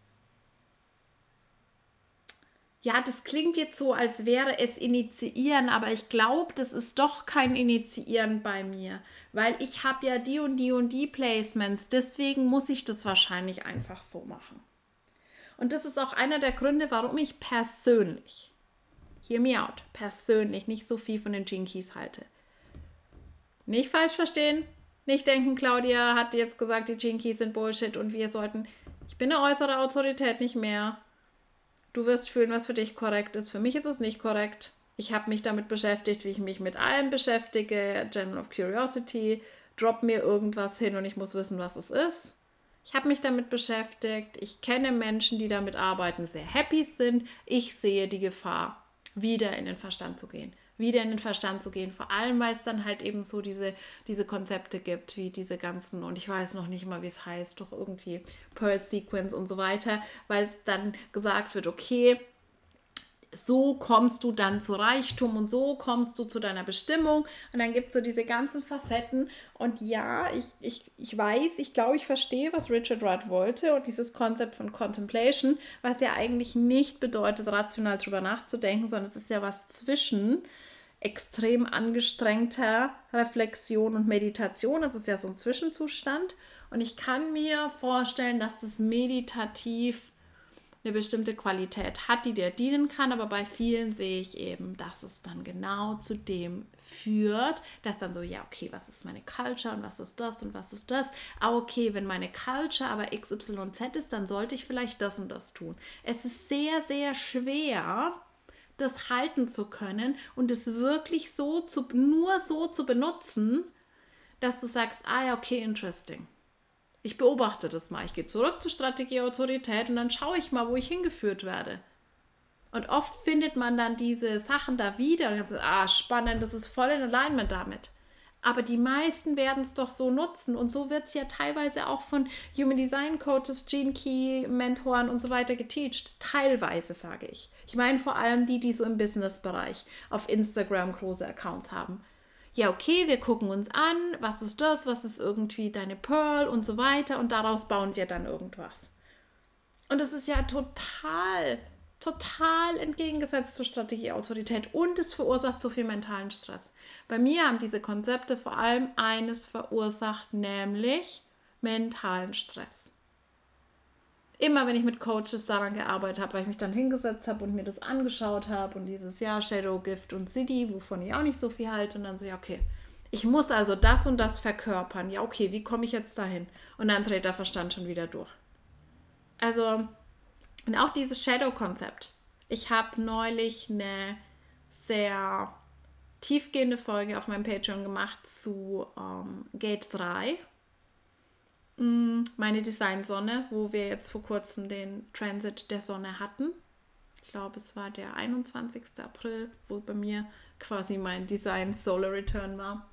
Ja, das klingt jetzt so, als wäre es Initiieren, aber ich glaube, das ist doch kein Initiieren bei mir, weil ich habe ja die und die und die Placements, deswegen muss ich das wahrscheinlich einfach so machen. Und das ist auch einer der Gründe, warum ich persönlich, hear me out, persönlich nicht so viel von den Gene Keys halte. Nicht falsch verstehen, nicht denken, Claudia hat jetzt gesagt, die Gene Keys sind Bullshit und wir sollten, ich bin eine äußere Autorität nicht mehr. Du wirst fühlen, was für dich korrekt ist. Für mich ist es nicht korrekt. Ich habe mich damit beschäftigt, wie ich mich mit allem beschäftige. General of Curiosity, drop mir irgendwas hin und ich muss wissen, was es ist. Ich habe mich damit beschäftigt. Ich kenne Menschen, die damit arbeiten, sehr happy sind. Ich sehe die Gefahr, wieder in den Verstand zu gehen. Vor allem, weil es dann halt eben so diese Konzepte gibt, wie diese ganzen, und ich weiß noch nicht mal, wie es heißt, doch irgendwie Pearl Sequence und so weiter, weil es dann gesagt wird, okay, so kommst du dann zu Reichtum und so kommst du zu deiner Bestimmung. Und dann gibt es so diese ganzen Facetten. Und ja, ich weiß, ich glaube, ich verstehe, was Richard Rudd wollte. Und dieses Konzept von Contemplation, was ja eigentlich nicht bedeutet, rational drüber nachzudenken, sondern es ist ja was zwischen extrem angestrengter Reflexion und Meditation. Das ist ja so ein Zwischenzustand. Und ich kann mir vorstellen, dass es meditativ eine bestimmte Qualität hat, die dir dienen kann, aber bei vielen sehe ich eben, dass es dann genau zu dem führt, dass dann so, ja, okay, was ist meine Culture und was ist das und was ist das? Ah, okay, wenn meine Culture aber XYZ ist, dann sollte ich vielleicht das und das tun. Es ist sehr, sehr schwer, das halten zu können und es wirklich nur so zu benutzen, dass du sagst, ah ja, okay, interesting. Ich beobachte das mal. Ich gehe zurück zur Strategie Autorität und dann schaue ich mal, wo ich hingeführt werde. Und oft findet man dann diese Sachen da wieder und sagt, spannend, das ist voll in Alignment damit. Aber die meisten werden es doch so nutzen und so wird es ja teilweise auch von Human Design Coaches, Gene Key, Mentoren und so weiter geteacht. Teilweise, sage ich. Ich meine vor allem die so im Business-Bereich auf Instagram große Accounts haben. Ja, okay, wir gucken uns an, was ist das, was ist irgendwie deine Pearl und so weiter und daraus bauen wir dann irgendwas. Und das ist ja total entgegengesetzt zur Strategie Autorität und es verursacht so viel mentalen Stress. Bei mir haben diese Konzepte vor allem eines verursacht, nämlich mentalen Stress. Immer wenn ich mit Coaches daran gearbeitet habe, weil ich mich dann hingesetzt habe und mir das angeschaut habe und dieses Shadow, Gift und City, wovon ich auch nicht so viel halte und dann so, ja okay, ich muss also das und das verkörpern. Ja okay, wie komme ich jetzt dahin? Und dann dreht der Verstand schon wieder durch. Also, und auch dieses Shadow-Konzept. Ich habe neulich eine sehr tiefgehende Folge auf meinem Patreon gemacht zu Gate 3. Meine Design-Sonne, wo wir jetzt vor kurzem den Transit der Sonne hatten. Ich glaube, es war der 21. April, wo bei mir quasi mein Design Solar Return war.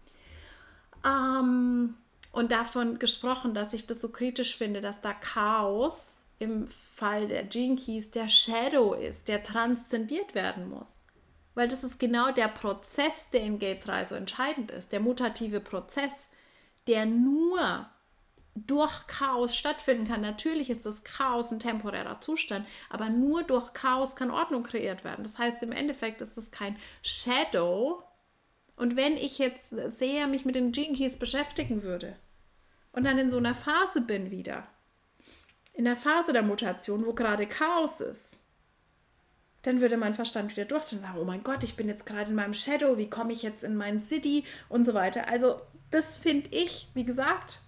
Und davon gesprochen, dass ich das so kritisch finde, dass da Chaos im Fall der Gene Keys der Shadow ist, der transzendiert werden muss. Weil das ist genau der Prozess, der in Gate 3 so entscheidend ist. Der mutative Prozess, der nur durch Chaos stattfinden kann. Natürlich ist das Chaos ein temporärer Zustand, aber nur durch Chaos kann Ordnung kreiert werden. Das heißt, im Endeffekt ist das kein Shadow. Und wenn ich jetzt sehr mich mit den Gene Keys beschäftigen würde und dann in so einer Phase bin wieder, in der Phase der Mutation, wo gerade Chaos ist, dann würde mein Verstand wieder durch und sagen, oh mein Gott, ich bin jetzt gerade in meinem Shadow, wie komme ich jetzt in mein City und so weiter. Also das finde ich, wie gesagt,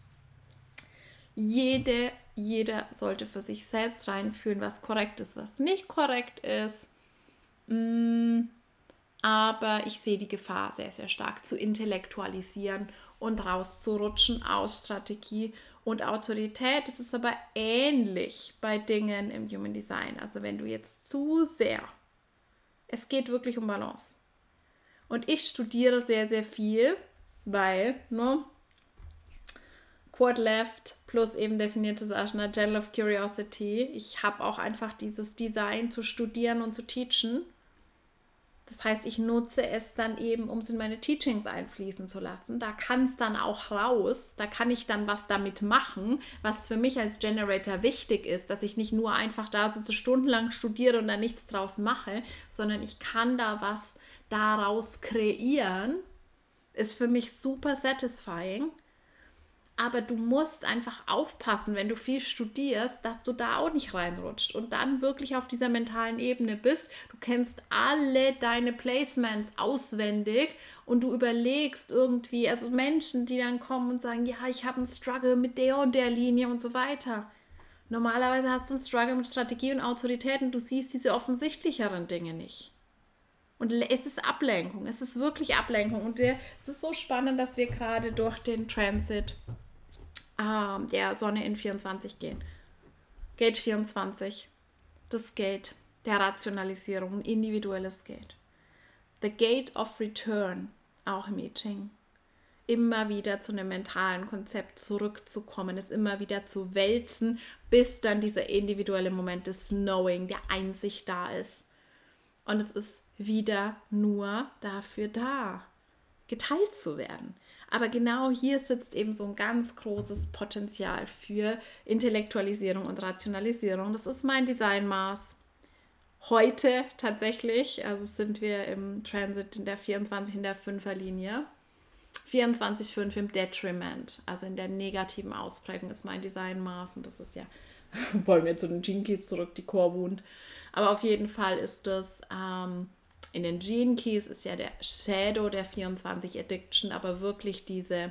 jeder sollte für sich selbst reinfühlen, was korrekt ist, was nicht korrekt ist. Aber ich sehe die Gefahr sehr, sehr stark zu intellektualisieren und rauszurutschen aus Strategie und Autorität. Es ist aber ähnlich bei Dingen im Human Design. Also wenn du jetzt zu sehr, es geht wirklich um Balance. Und ich studiere sehr, sehr viel, weil, Quad Left plus eben definiertes Ashna, Channel of Curiosity. Ich habe auch einfach dieses Design zu studieren und zu teachen. Das heißt, ich nutze es dann eben, um es in meine Teachings einfließen zu lassen. Da kann es dann auch raus, da kann ich dann was damit machen, was für mich als Generator wichtig ist, dass ich nicht nur einfach da sitze, stundenlang studiere und dann nichts draus mache, sondern ich kann da was daraus kreieren. Ist für mich super satisfying. Aber du musst einfach aufpassen, wenn du viel studierst, dass du da auch nicht reinrutscht und dann wirklich auf dieser mentalen Ebene bist. Du kennst alle deine Placements auswendig und du überlegst irgendwie, also Menschen, die dann kommen und sagen, ja, ich habe einen Struggle mit der und der Linie und so weiter. Normalerweise hast du einen Struggle mit Strategie und Autorität und du siehst diese offensichtlicheren Dinge nicht. Und es ist Ablenkung, es ist wirklich Ablenkung. Und es ist so spannend, dass wir gerade durch den Transit der Sonne in 24 gehen. Gate 24, das Gate der Rationalisierung, ein individuelles Gate. The Gate of Return, auch im I Ching. Immer wieder zu einem mentalen Konzept zurückzukommen, es immer wieder zu wälzen, bis dann dieser individuelle Moment des Knowing, der Einsicht da ist. Und es ist wieder nur dafür da, geteilt zu werden. Aber genau hier sitzt eben so ein ganz großes Potenzial für Intellektualisierung und Rationalisierung. Das ist mein Designmaß. Heute tatsächlich, also sind wir im Transit in der 24 in der 5er Linie. 24,5 im Detriment, also in der negativen Ausprägung ist mein Designmaß. Und das ist ja, wollen wir zu den Gene Keys zurück, die Core Wound. Aber auf jeden Fall ist das in den Gene Keys ist ja der Shadow der 24 Addiction, aber wirklich diese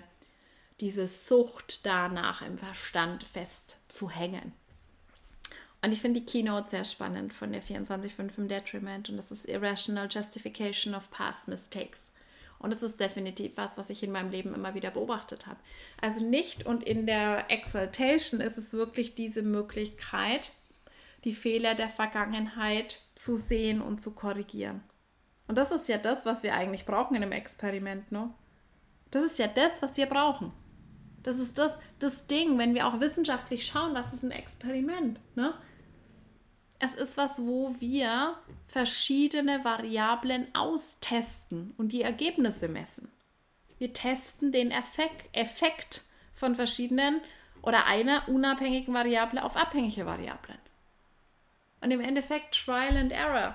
Sucht danach im Verstand festzuhängen. Und ich finde die Keynote sehr spannend von der 24.5 im Detriment und das ist Irrational Justification of Past Mistakes. Und das ist definitiv was ich in meinem Leben immer wieder beobachtet habe. Also nicht, und in der Exaltation ist es wirklich diese Möglichkeit, die Fehler der Vergangenheit zu sehen und zu korrigieren. Und das ist ja das, was wir eigentlich brauchen in einem Experiment, ne? Das ist ja das, was wir brauchen. Das ist das Ding, wenn wir auch wissenschaftlich schauen, was ist ein Experiment, ne? Es ist was, wo wir verschiedene Variablen austesten und die Ergebnisse messen. Wir testen den Effekt von verschiedenen oder einer unabhängigen Variable auf abhängige Variablen. Und im Endeffekt Trial and Error.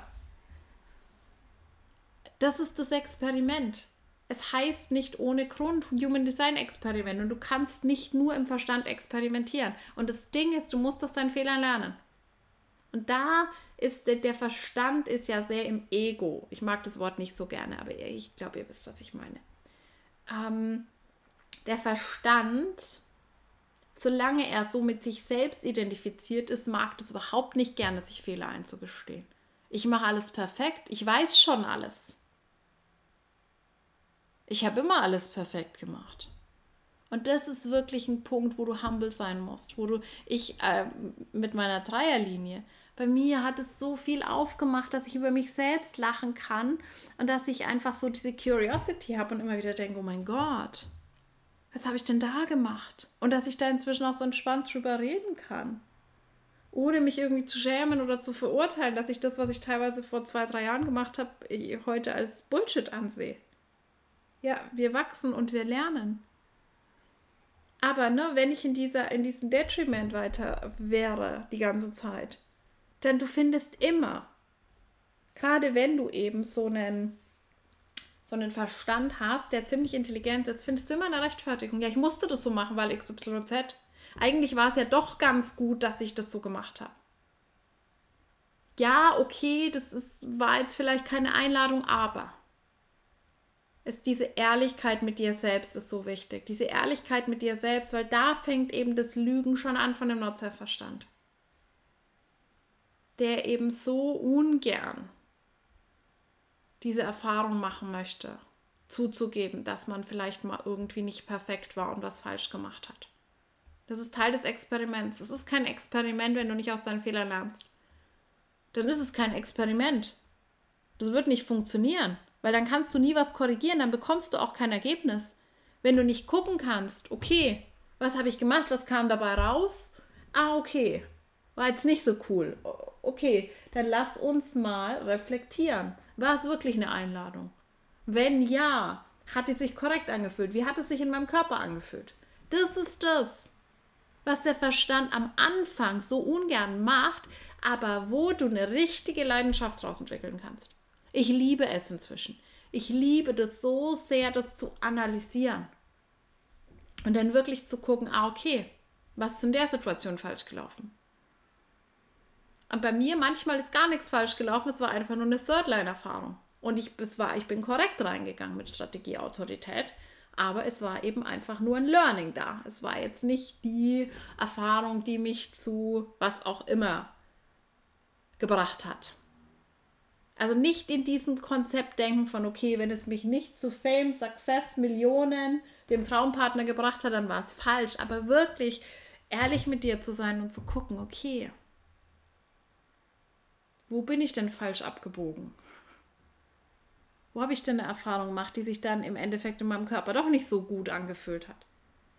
Das ist das Experiment. Es heißt nicht ohne Grund Human Design Experiment und du kannst nicht nur im Verstand experimentieren. Und das Ding ist, du musst aus deinen Fehlern lernen. Und da ist der Verstand ist ja sehr im Ego. Ich mag das Wort nicht so gerne, aber ich glaube, ihr wisst, was ich meine. Der Verstand, solange er so mit sich selbst identifiziert ist, mag das überhaupt nicht gerne, sich Fehler einzugestehen. Ich mache alles perfekt, ich weiß schon alles. Ich habe immer alles perfekt gemacht. Und das ist wirklich ein Punkt, wo du humble sein musst, ich mit meiner Dreierlinie, bei mir hat es so viel aufgemacht, dass ich über mich selbst lachen kann und dass ich einfach so diese Curiosity habe und immer wieder denke, oh mein Gott, was habe ich denn da gemacht? Und dass ich da inzwischen auch so entspannt drüber reden kann, ohne mich irgendwie zu schämen oder zu verurteilen, dass ich das, was ich teilweise vor 2-3 Jahren gemacht habe, heute als Bullshit ansehe. Ja, wir wachsen und wir lernen. Aber wenn ich in diesem Detriment weiter wäre die ganze Zeit, denn du findest immer, gerade wenn du eben so einen Verstand hast, der ziemlich intelligent ist, findest du immer eine Rechtfertigung. Ja, ich musste das so machen, weil XYZ. Eigentlich war es ja doch ganz gut, dass ich das so gemacht habe. Ja, okay, war jetzt vielleicht keine Einladung, aber diese Ehrlichkeit mit dir selbst ist so wichtig. Diese Ehrlichkeit mit dir selbst, weil da fängt eben das Lügen schon an von dem Not-Self-Verstand. Der eben so ungern diese Erfahrung machen möchte, zuzugeben, dass man vielleicht mal irgendwie nicht perfekt war und was falsch gemacht hat. Das ist Teil des Experiments. Es ist kein Experiment, wenn du nicht aus deinen Fehlern lernst. Dann ist es kein Experiment. Das wird nicht funktionieren, weil dann kannst du nie was korrigieren, dann bekommst du auch kein Ergebnis. Wenn du nicht gucken kannst, okay, was habe ich gemacht, was kam dabei raus? Okay, war jetzt nicht so cool. Okay, dann lass uns mal reflektieren. War es wirklich eine Einladung? Wenn ja, hat die sich korrekt angefühlt? Wie hat es sich in meinem Körper angefühlt? Das ist das, was der Verstand am Anfang so ungern macht, aber wo du eine richtige Leidenschaft draus entwickeln kannst. Ich liebe es inzwischen. Ich liebe das so sehr, das zu analysieren. Und dann wirklich zu gucken, okay, was ist in der Situation falsch gelaufen? Und bei mir manchmal ist gar nichts falsch gelaufen, es war einfach nur eine Third-Line-Erfahrung. Und ich bin korrekt reingegangen mit Strategieautorität, aber es war eben einfach nur ein Learning da. Es war jetzt nicht die Erfahrung, die mich zu was auch immer gebracht hat. Also nicht in diesem Konzept denken von, okay, wenn es mich nicht zu Fame, Success, Millionen, dem Traumpartner gebracht hat, dann war es falsch. Aber wirklich ehrlich mit dir zu sein und zu gucken, okay, wo bin ich denn falsch abgebogen? Wo habe ich denn eine Erfahrung gemacht, die sich dann im Endeffekt in meinem Körper doch nicht so gut angefühlt hat?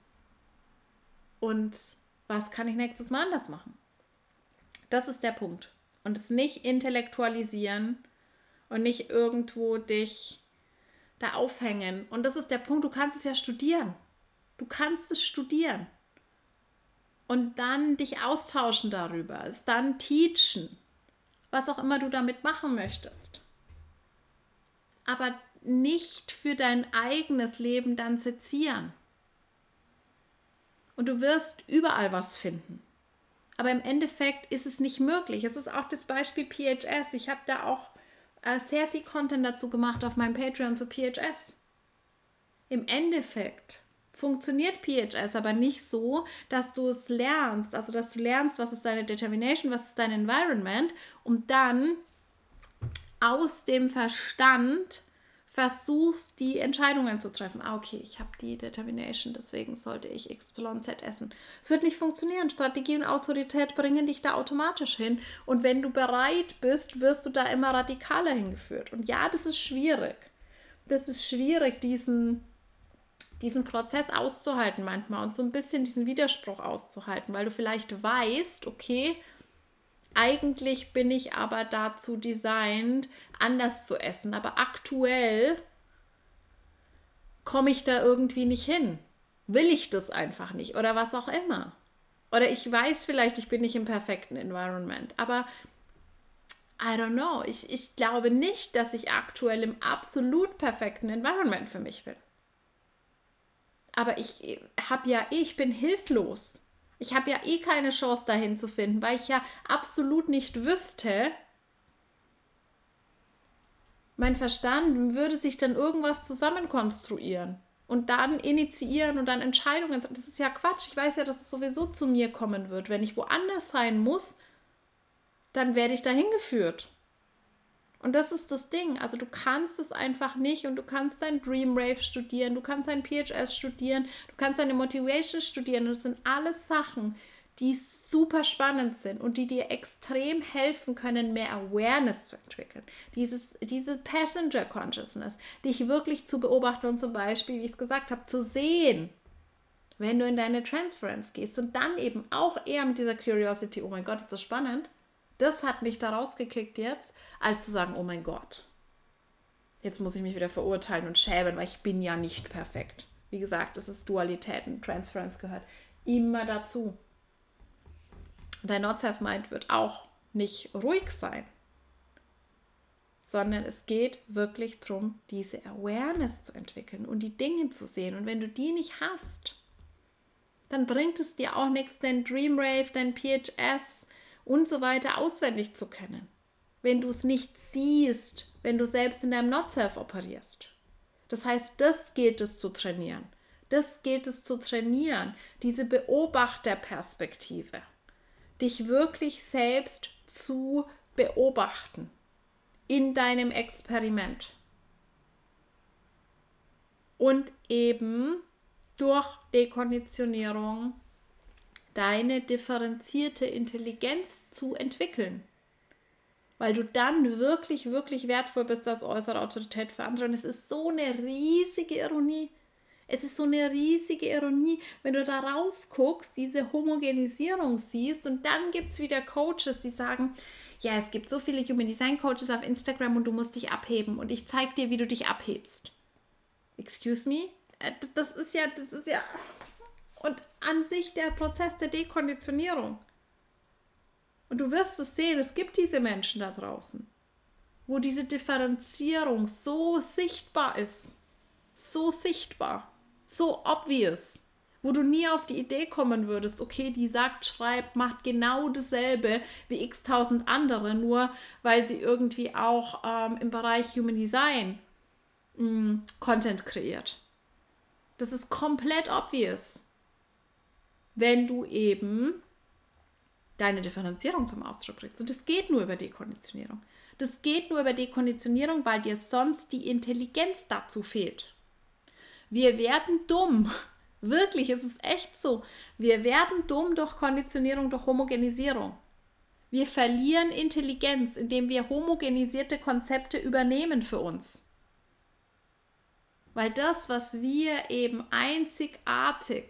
Und was kann ich nächstes Mal anders machen? Das ist der Punkt. Und es nicht intellektualisieren und nicht irgendwo dich da aufhängen. Und das ist der Punkt, du kannst es ja studieren. Du kannst es studieren. Und dann dich austauschen darüber, es dann teachen, was auch immer du damit machen möchtest. Aber nicht für dein eigenes Leben dann sezieren. Und du wirst überall was finden. Aber im Endeffekt ist es nicht möglich. Es ist auch das Beispiel PHS. Ich habe da auch sehr viel Content dazu gemacht auf meinem Patreon zu PHS. Im Endeffekt funktioniert PHS aber nicht so, dass du es lernst. Also, dass du lernst, was ist deine Determination, was ist dein Environment und dann aus dem Verstand versuchst, die Entscheidungen zu treffen. Okay, ich habe die Determination, deswegen sollte ich XYZ essen. Es wird nicht funktionieren. Strategie und Autorität bringen dich da automatisch hin. Und wenn du bereit bist, wirst du da immer radikaler hingeführt. Und ja, das ist schwierig. Das ist schwierig, diesen Prozess auszuhalten manchmal und so ein bisschen diesen Widerspruch auszuhalten, weil du vielleicht weißt, okay, eigentlich bin ich aber dazu designt, anders zu essen. Aber aktuell komme ich da irgendwie nicht hin. Will ich das einfach nicht oder was auch immer. Oder ich weiß vielleicht, ich bin nicht im perfekten Environment. Aber I don't know. Ich glaube nicht, dass ich aktuell im absolut perfekten Environment für mich bin. Aber ich bin hilflos. Ich habe ja keine Chance dahin zu finden, weil ich ja absolut nicht wüsste, mein Verstand würde sich dann irgendwas zusammenkonstruieren und dann initiieren und dann Entscheidungen. Das ist ja Quatsch. Ich weiß ja, dass es sowieso zu mir kommen wird. Wenn ich woanders sein muss, dann werde ich dahin geführt. Und das ist das Ding. Also du kannst es einfach nicht und du kannst dein Dream Rave studieren, du kannst dein PHS studieren, du kannst deine Motivation studieren. Das sind alles Sachen, die super spannend sind und die dir extrem helfen können, mehr Awareness zu entwickeln. Diese Passenger Consciousness, dich wirklich zu beobachten und zum Beispiel, wie ich es gesagt habe, zu sehen, wenn du in deine Transference gehst und dann eben auch eher mit dieser Curiosity, oh mein Gott, ist das spannend, das hat mich da rausgekickt jetzt, als zu sagen, oh mein Gott, jetzt muss ich mich wieder verurteilen und schämen, weil ich bin ja nicht perfekt. Wie gesagt, es ist Dualität und Transference gehört immer dazu. Dein Not-Self-Mind wird auch nicht ruhig sein, sondern es geht wirklich darum, diese Awareness zu entwickeln und die Dinge zu sehen. Und wenn du die nicht hast, dann bringt es dir auch nichts, dein Dream Rave, dein PHS und so weiter auswendig zu können. Wenn du es nicht siehst, wenn du selbst in deinem Not-Self operierst. Das heißt, das gilt es zu trainieren. Das gilt es zu trainieren, diese Beobachterperspektive. Dich wirklich selbst zu beobachten in deinem Experiment. Und eben durch Dekonditionierung deine differenzierte Intelligenz zu entwickeln. Weil du dann wirklich, wirklich wertvoll bist als äußere Autorität für andere. Und es ist so eine riesige Ironie. Es ist so eine riesige Ironie, wenn du da rausguckst, diese Homogenisierung siehst und dann gibt es wieder Coaches, die sagen, ja, es gibt so viele Human Design Coaches auf Instagram und du musst dich abheben und ich zeige dir, wie du dich abhebst. Excuse me? Das ist ja, und an sich der Prozess der Dekonditionierung. Und du wirst es sehen, es gibt diese Menschen da draußen, wo diese Differenzierung so sichtbar ist, so sichtbar, so obvious, wo du nie auf die Idee kommen würdest, okay, die sagt, schreibt, macht genau dasselbe wie x-tausend andere, nur weil sie irgendwie auch im Bereich Human Design Content kreiert. Das ist komplett obvious, wenn du eben deine Differenzierung zum Ausdruck bringst. Und das geht nur über Dekonditionierung. Das geht nur über Dekonditionierung, weil dir sonst die Intelligenz dazu fehlt. Wir werden dumm. Wirklich, es ist echt so. Wir werden dumm durch Konditionierung, durch Homogenisierung. Wir verlieren Intelligenz, indem wir homogenisierte Konzepte übernehmen für uns. Weil das, was wir eben einzigartig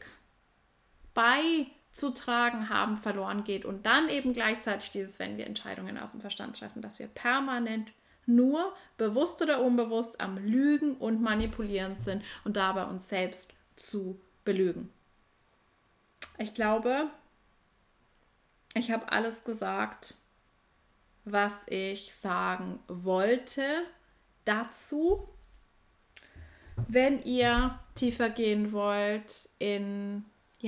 beizutragen haben, verloren geht. Und dann eben gleichzeitig dieses, wenn wir Entscheidungen aus dem Verstand treffen, dass wir permanent nur bewusst oder unbewusst am Lügen und Manipulieren sind und dabei uns selbst zu belügen. Ich glaube, ich habe alles gesagt, was ich sagen wollte dazu. Wenn ihr tiefer gehen wollt in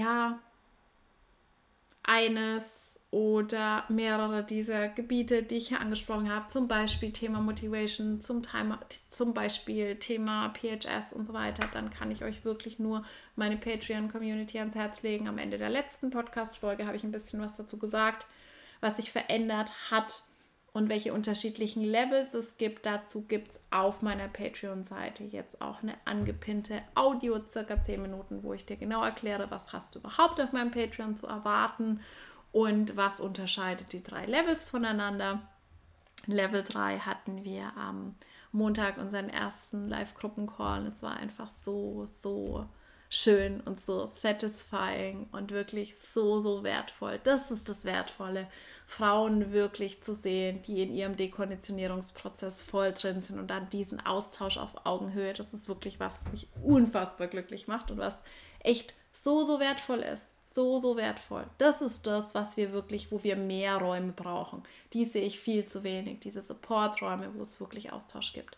eines oder mehrere dieser Gebiete, die ich hier angesprochen habe, zum Beispiel Thema Motivation, zum Beispiel Thema PHS und so weiter, dann kann ich euch wirklich nur meine Patreon-Community ans Herz legen. Am Ende der letzten Podcast-Folge habe ich ein bisschen was dazu gesagt, was sich verändert hat und welche unterschiedlichen Levels es gibt. Dazu gibt es auf meiner Patreon-Seite jetzt auch eine angepinnte Audio, circa 10 Minuten, wo ich dir genau erkläre, was hast du überhaupt auf meinem Patreon zu erwarten und was unterscheidet die 3 Levels voneinander. Level 3 hatten wir am Montag unseren ersten Live-Gruppen-Call. Es war einfach so schön und so satisfying und wirklich so wertvoll. Das ist das Wertvolle, Frauen wirklich zu sehen, die in ihrem Dekonditionierungsprozess voll drin sind und dann diesen Austausch auf Augenhöhe. Das ist wirklich was mich unfassbar glücklich macht und was echt so wertvoll ist. So wertvoll. Das ist das, was wir wirklich, wo wir mehr Räume brauchen. Die sehe ich viel zu wenig. Diese Support-Räume, wo es wirklich Austausch gibt.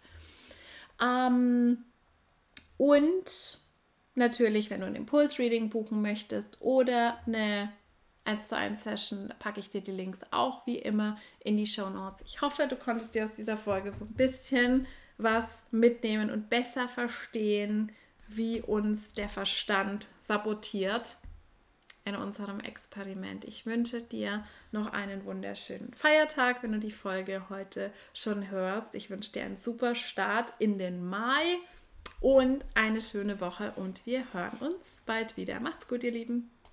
Und natürlich, wenn du ein Impulse-Reading buchen möchtest oder eine 1:1 Session, packe ich dir die Links auch wie immer in die Shownotes. Ich hoffe, du konntest dir aus dieser Folge so ein bisschen was mitnehmen und besser verstehen, wie uns der Verstand sabotiert in unserem Experiment. Ich wünsche dir noch einen wunderschönen Feiertag, wenn du die Folge heute schon hörst. Ich wünsche dir einen super Start in den Mai und eine schöne Woche und wir hören uns bald wieder. Macht's gut, ihr Lieben.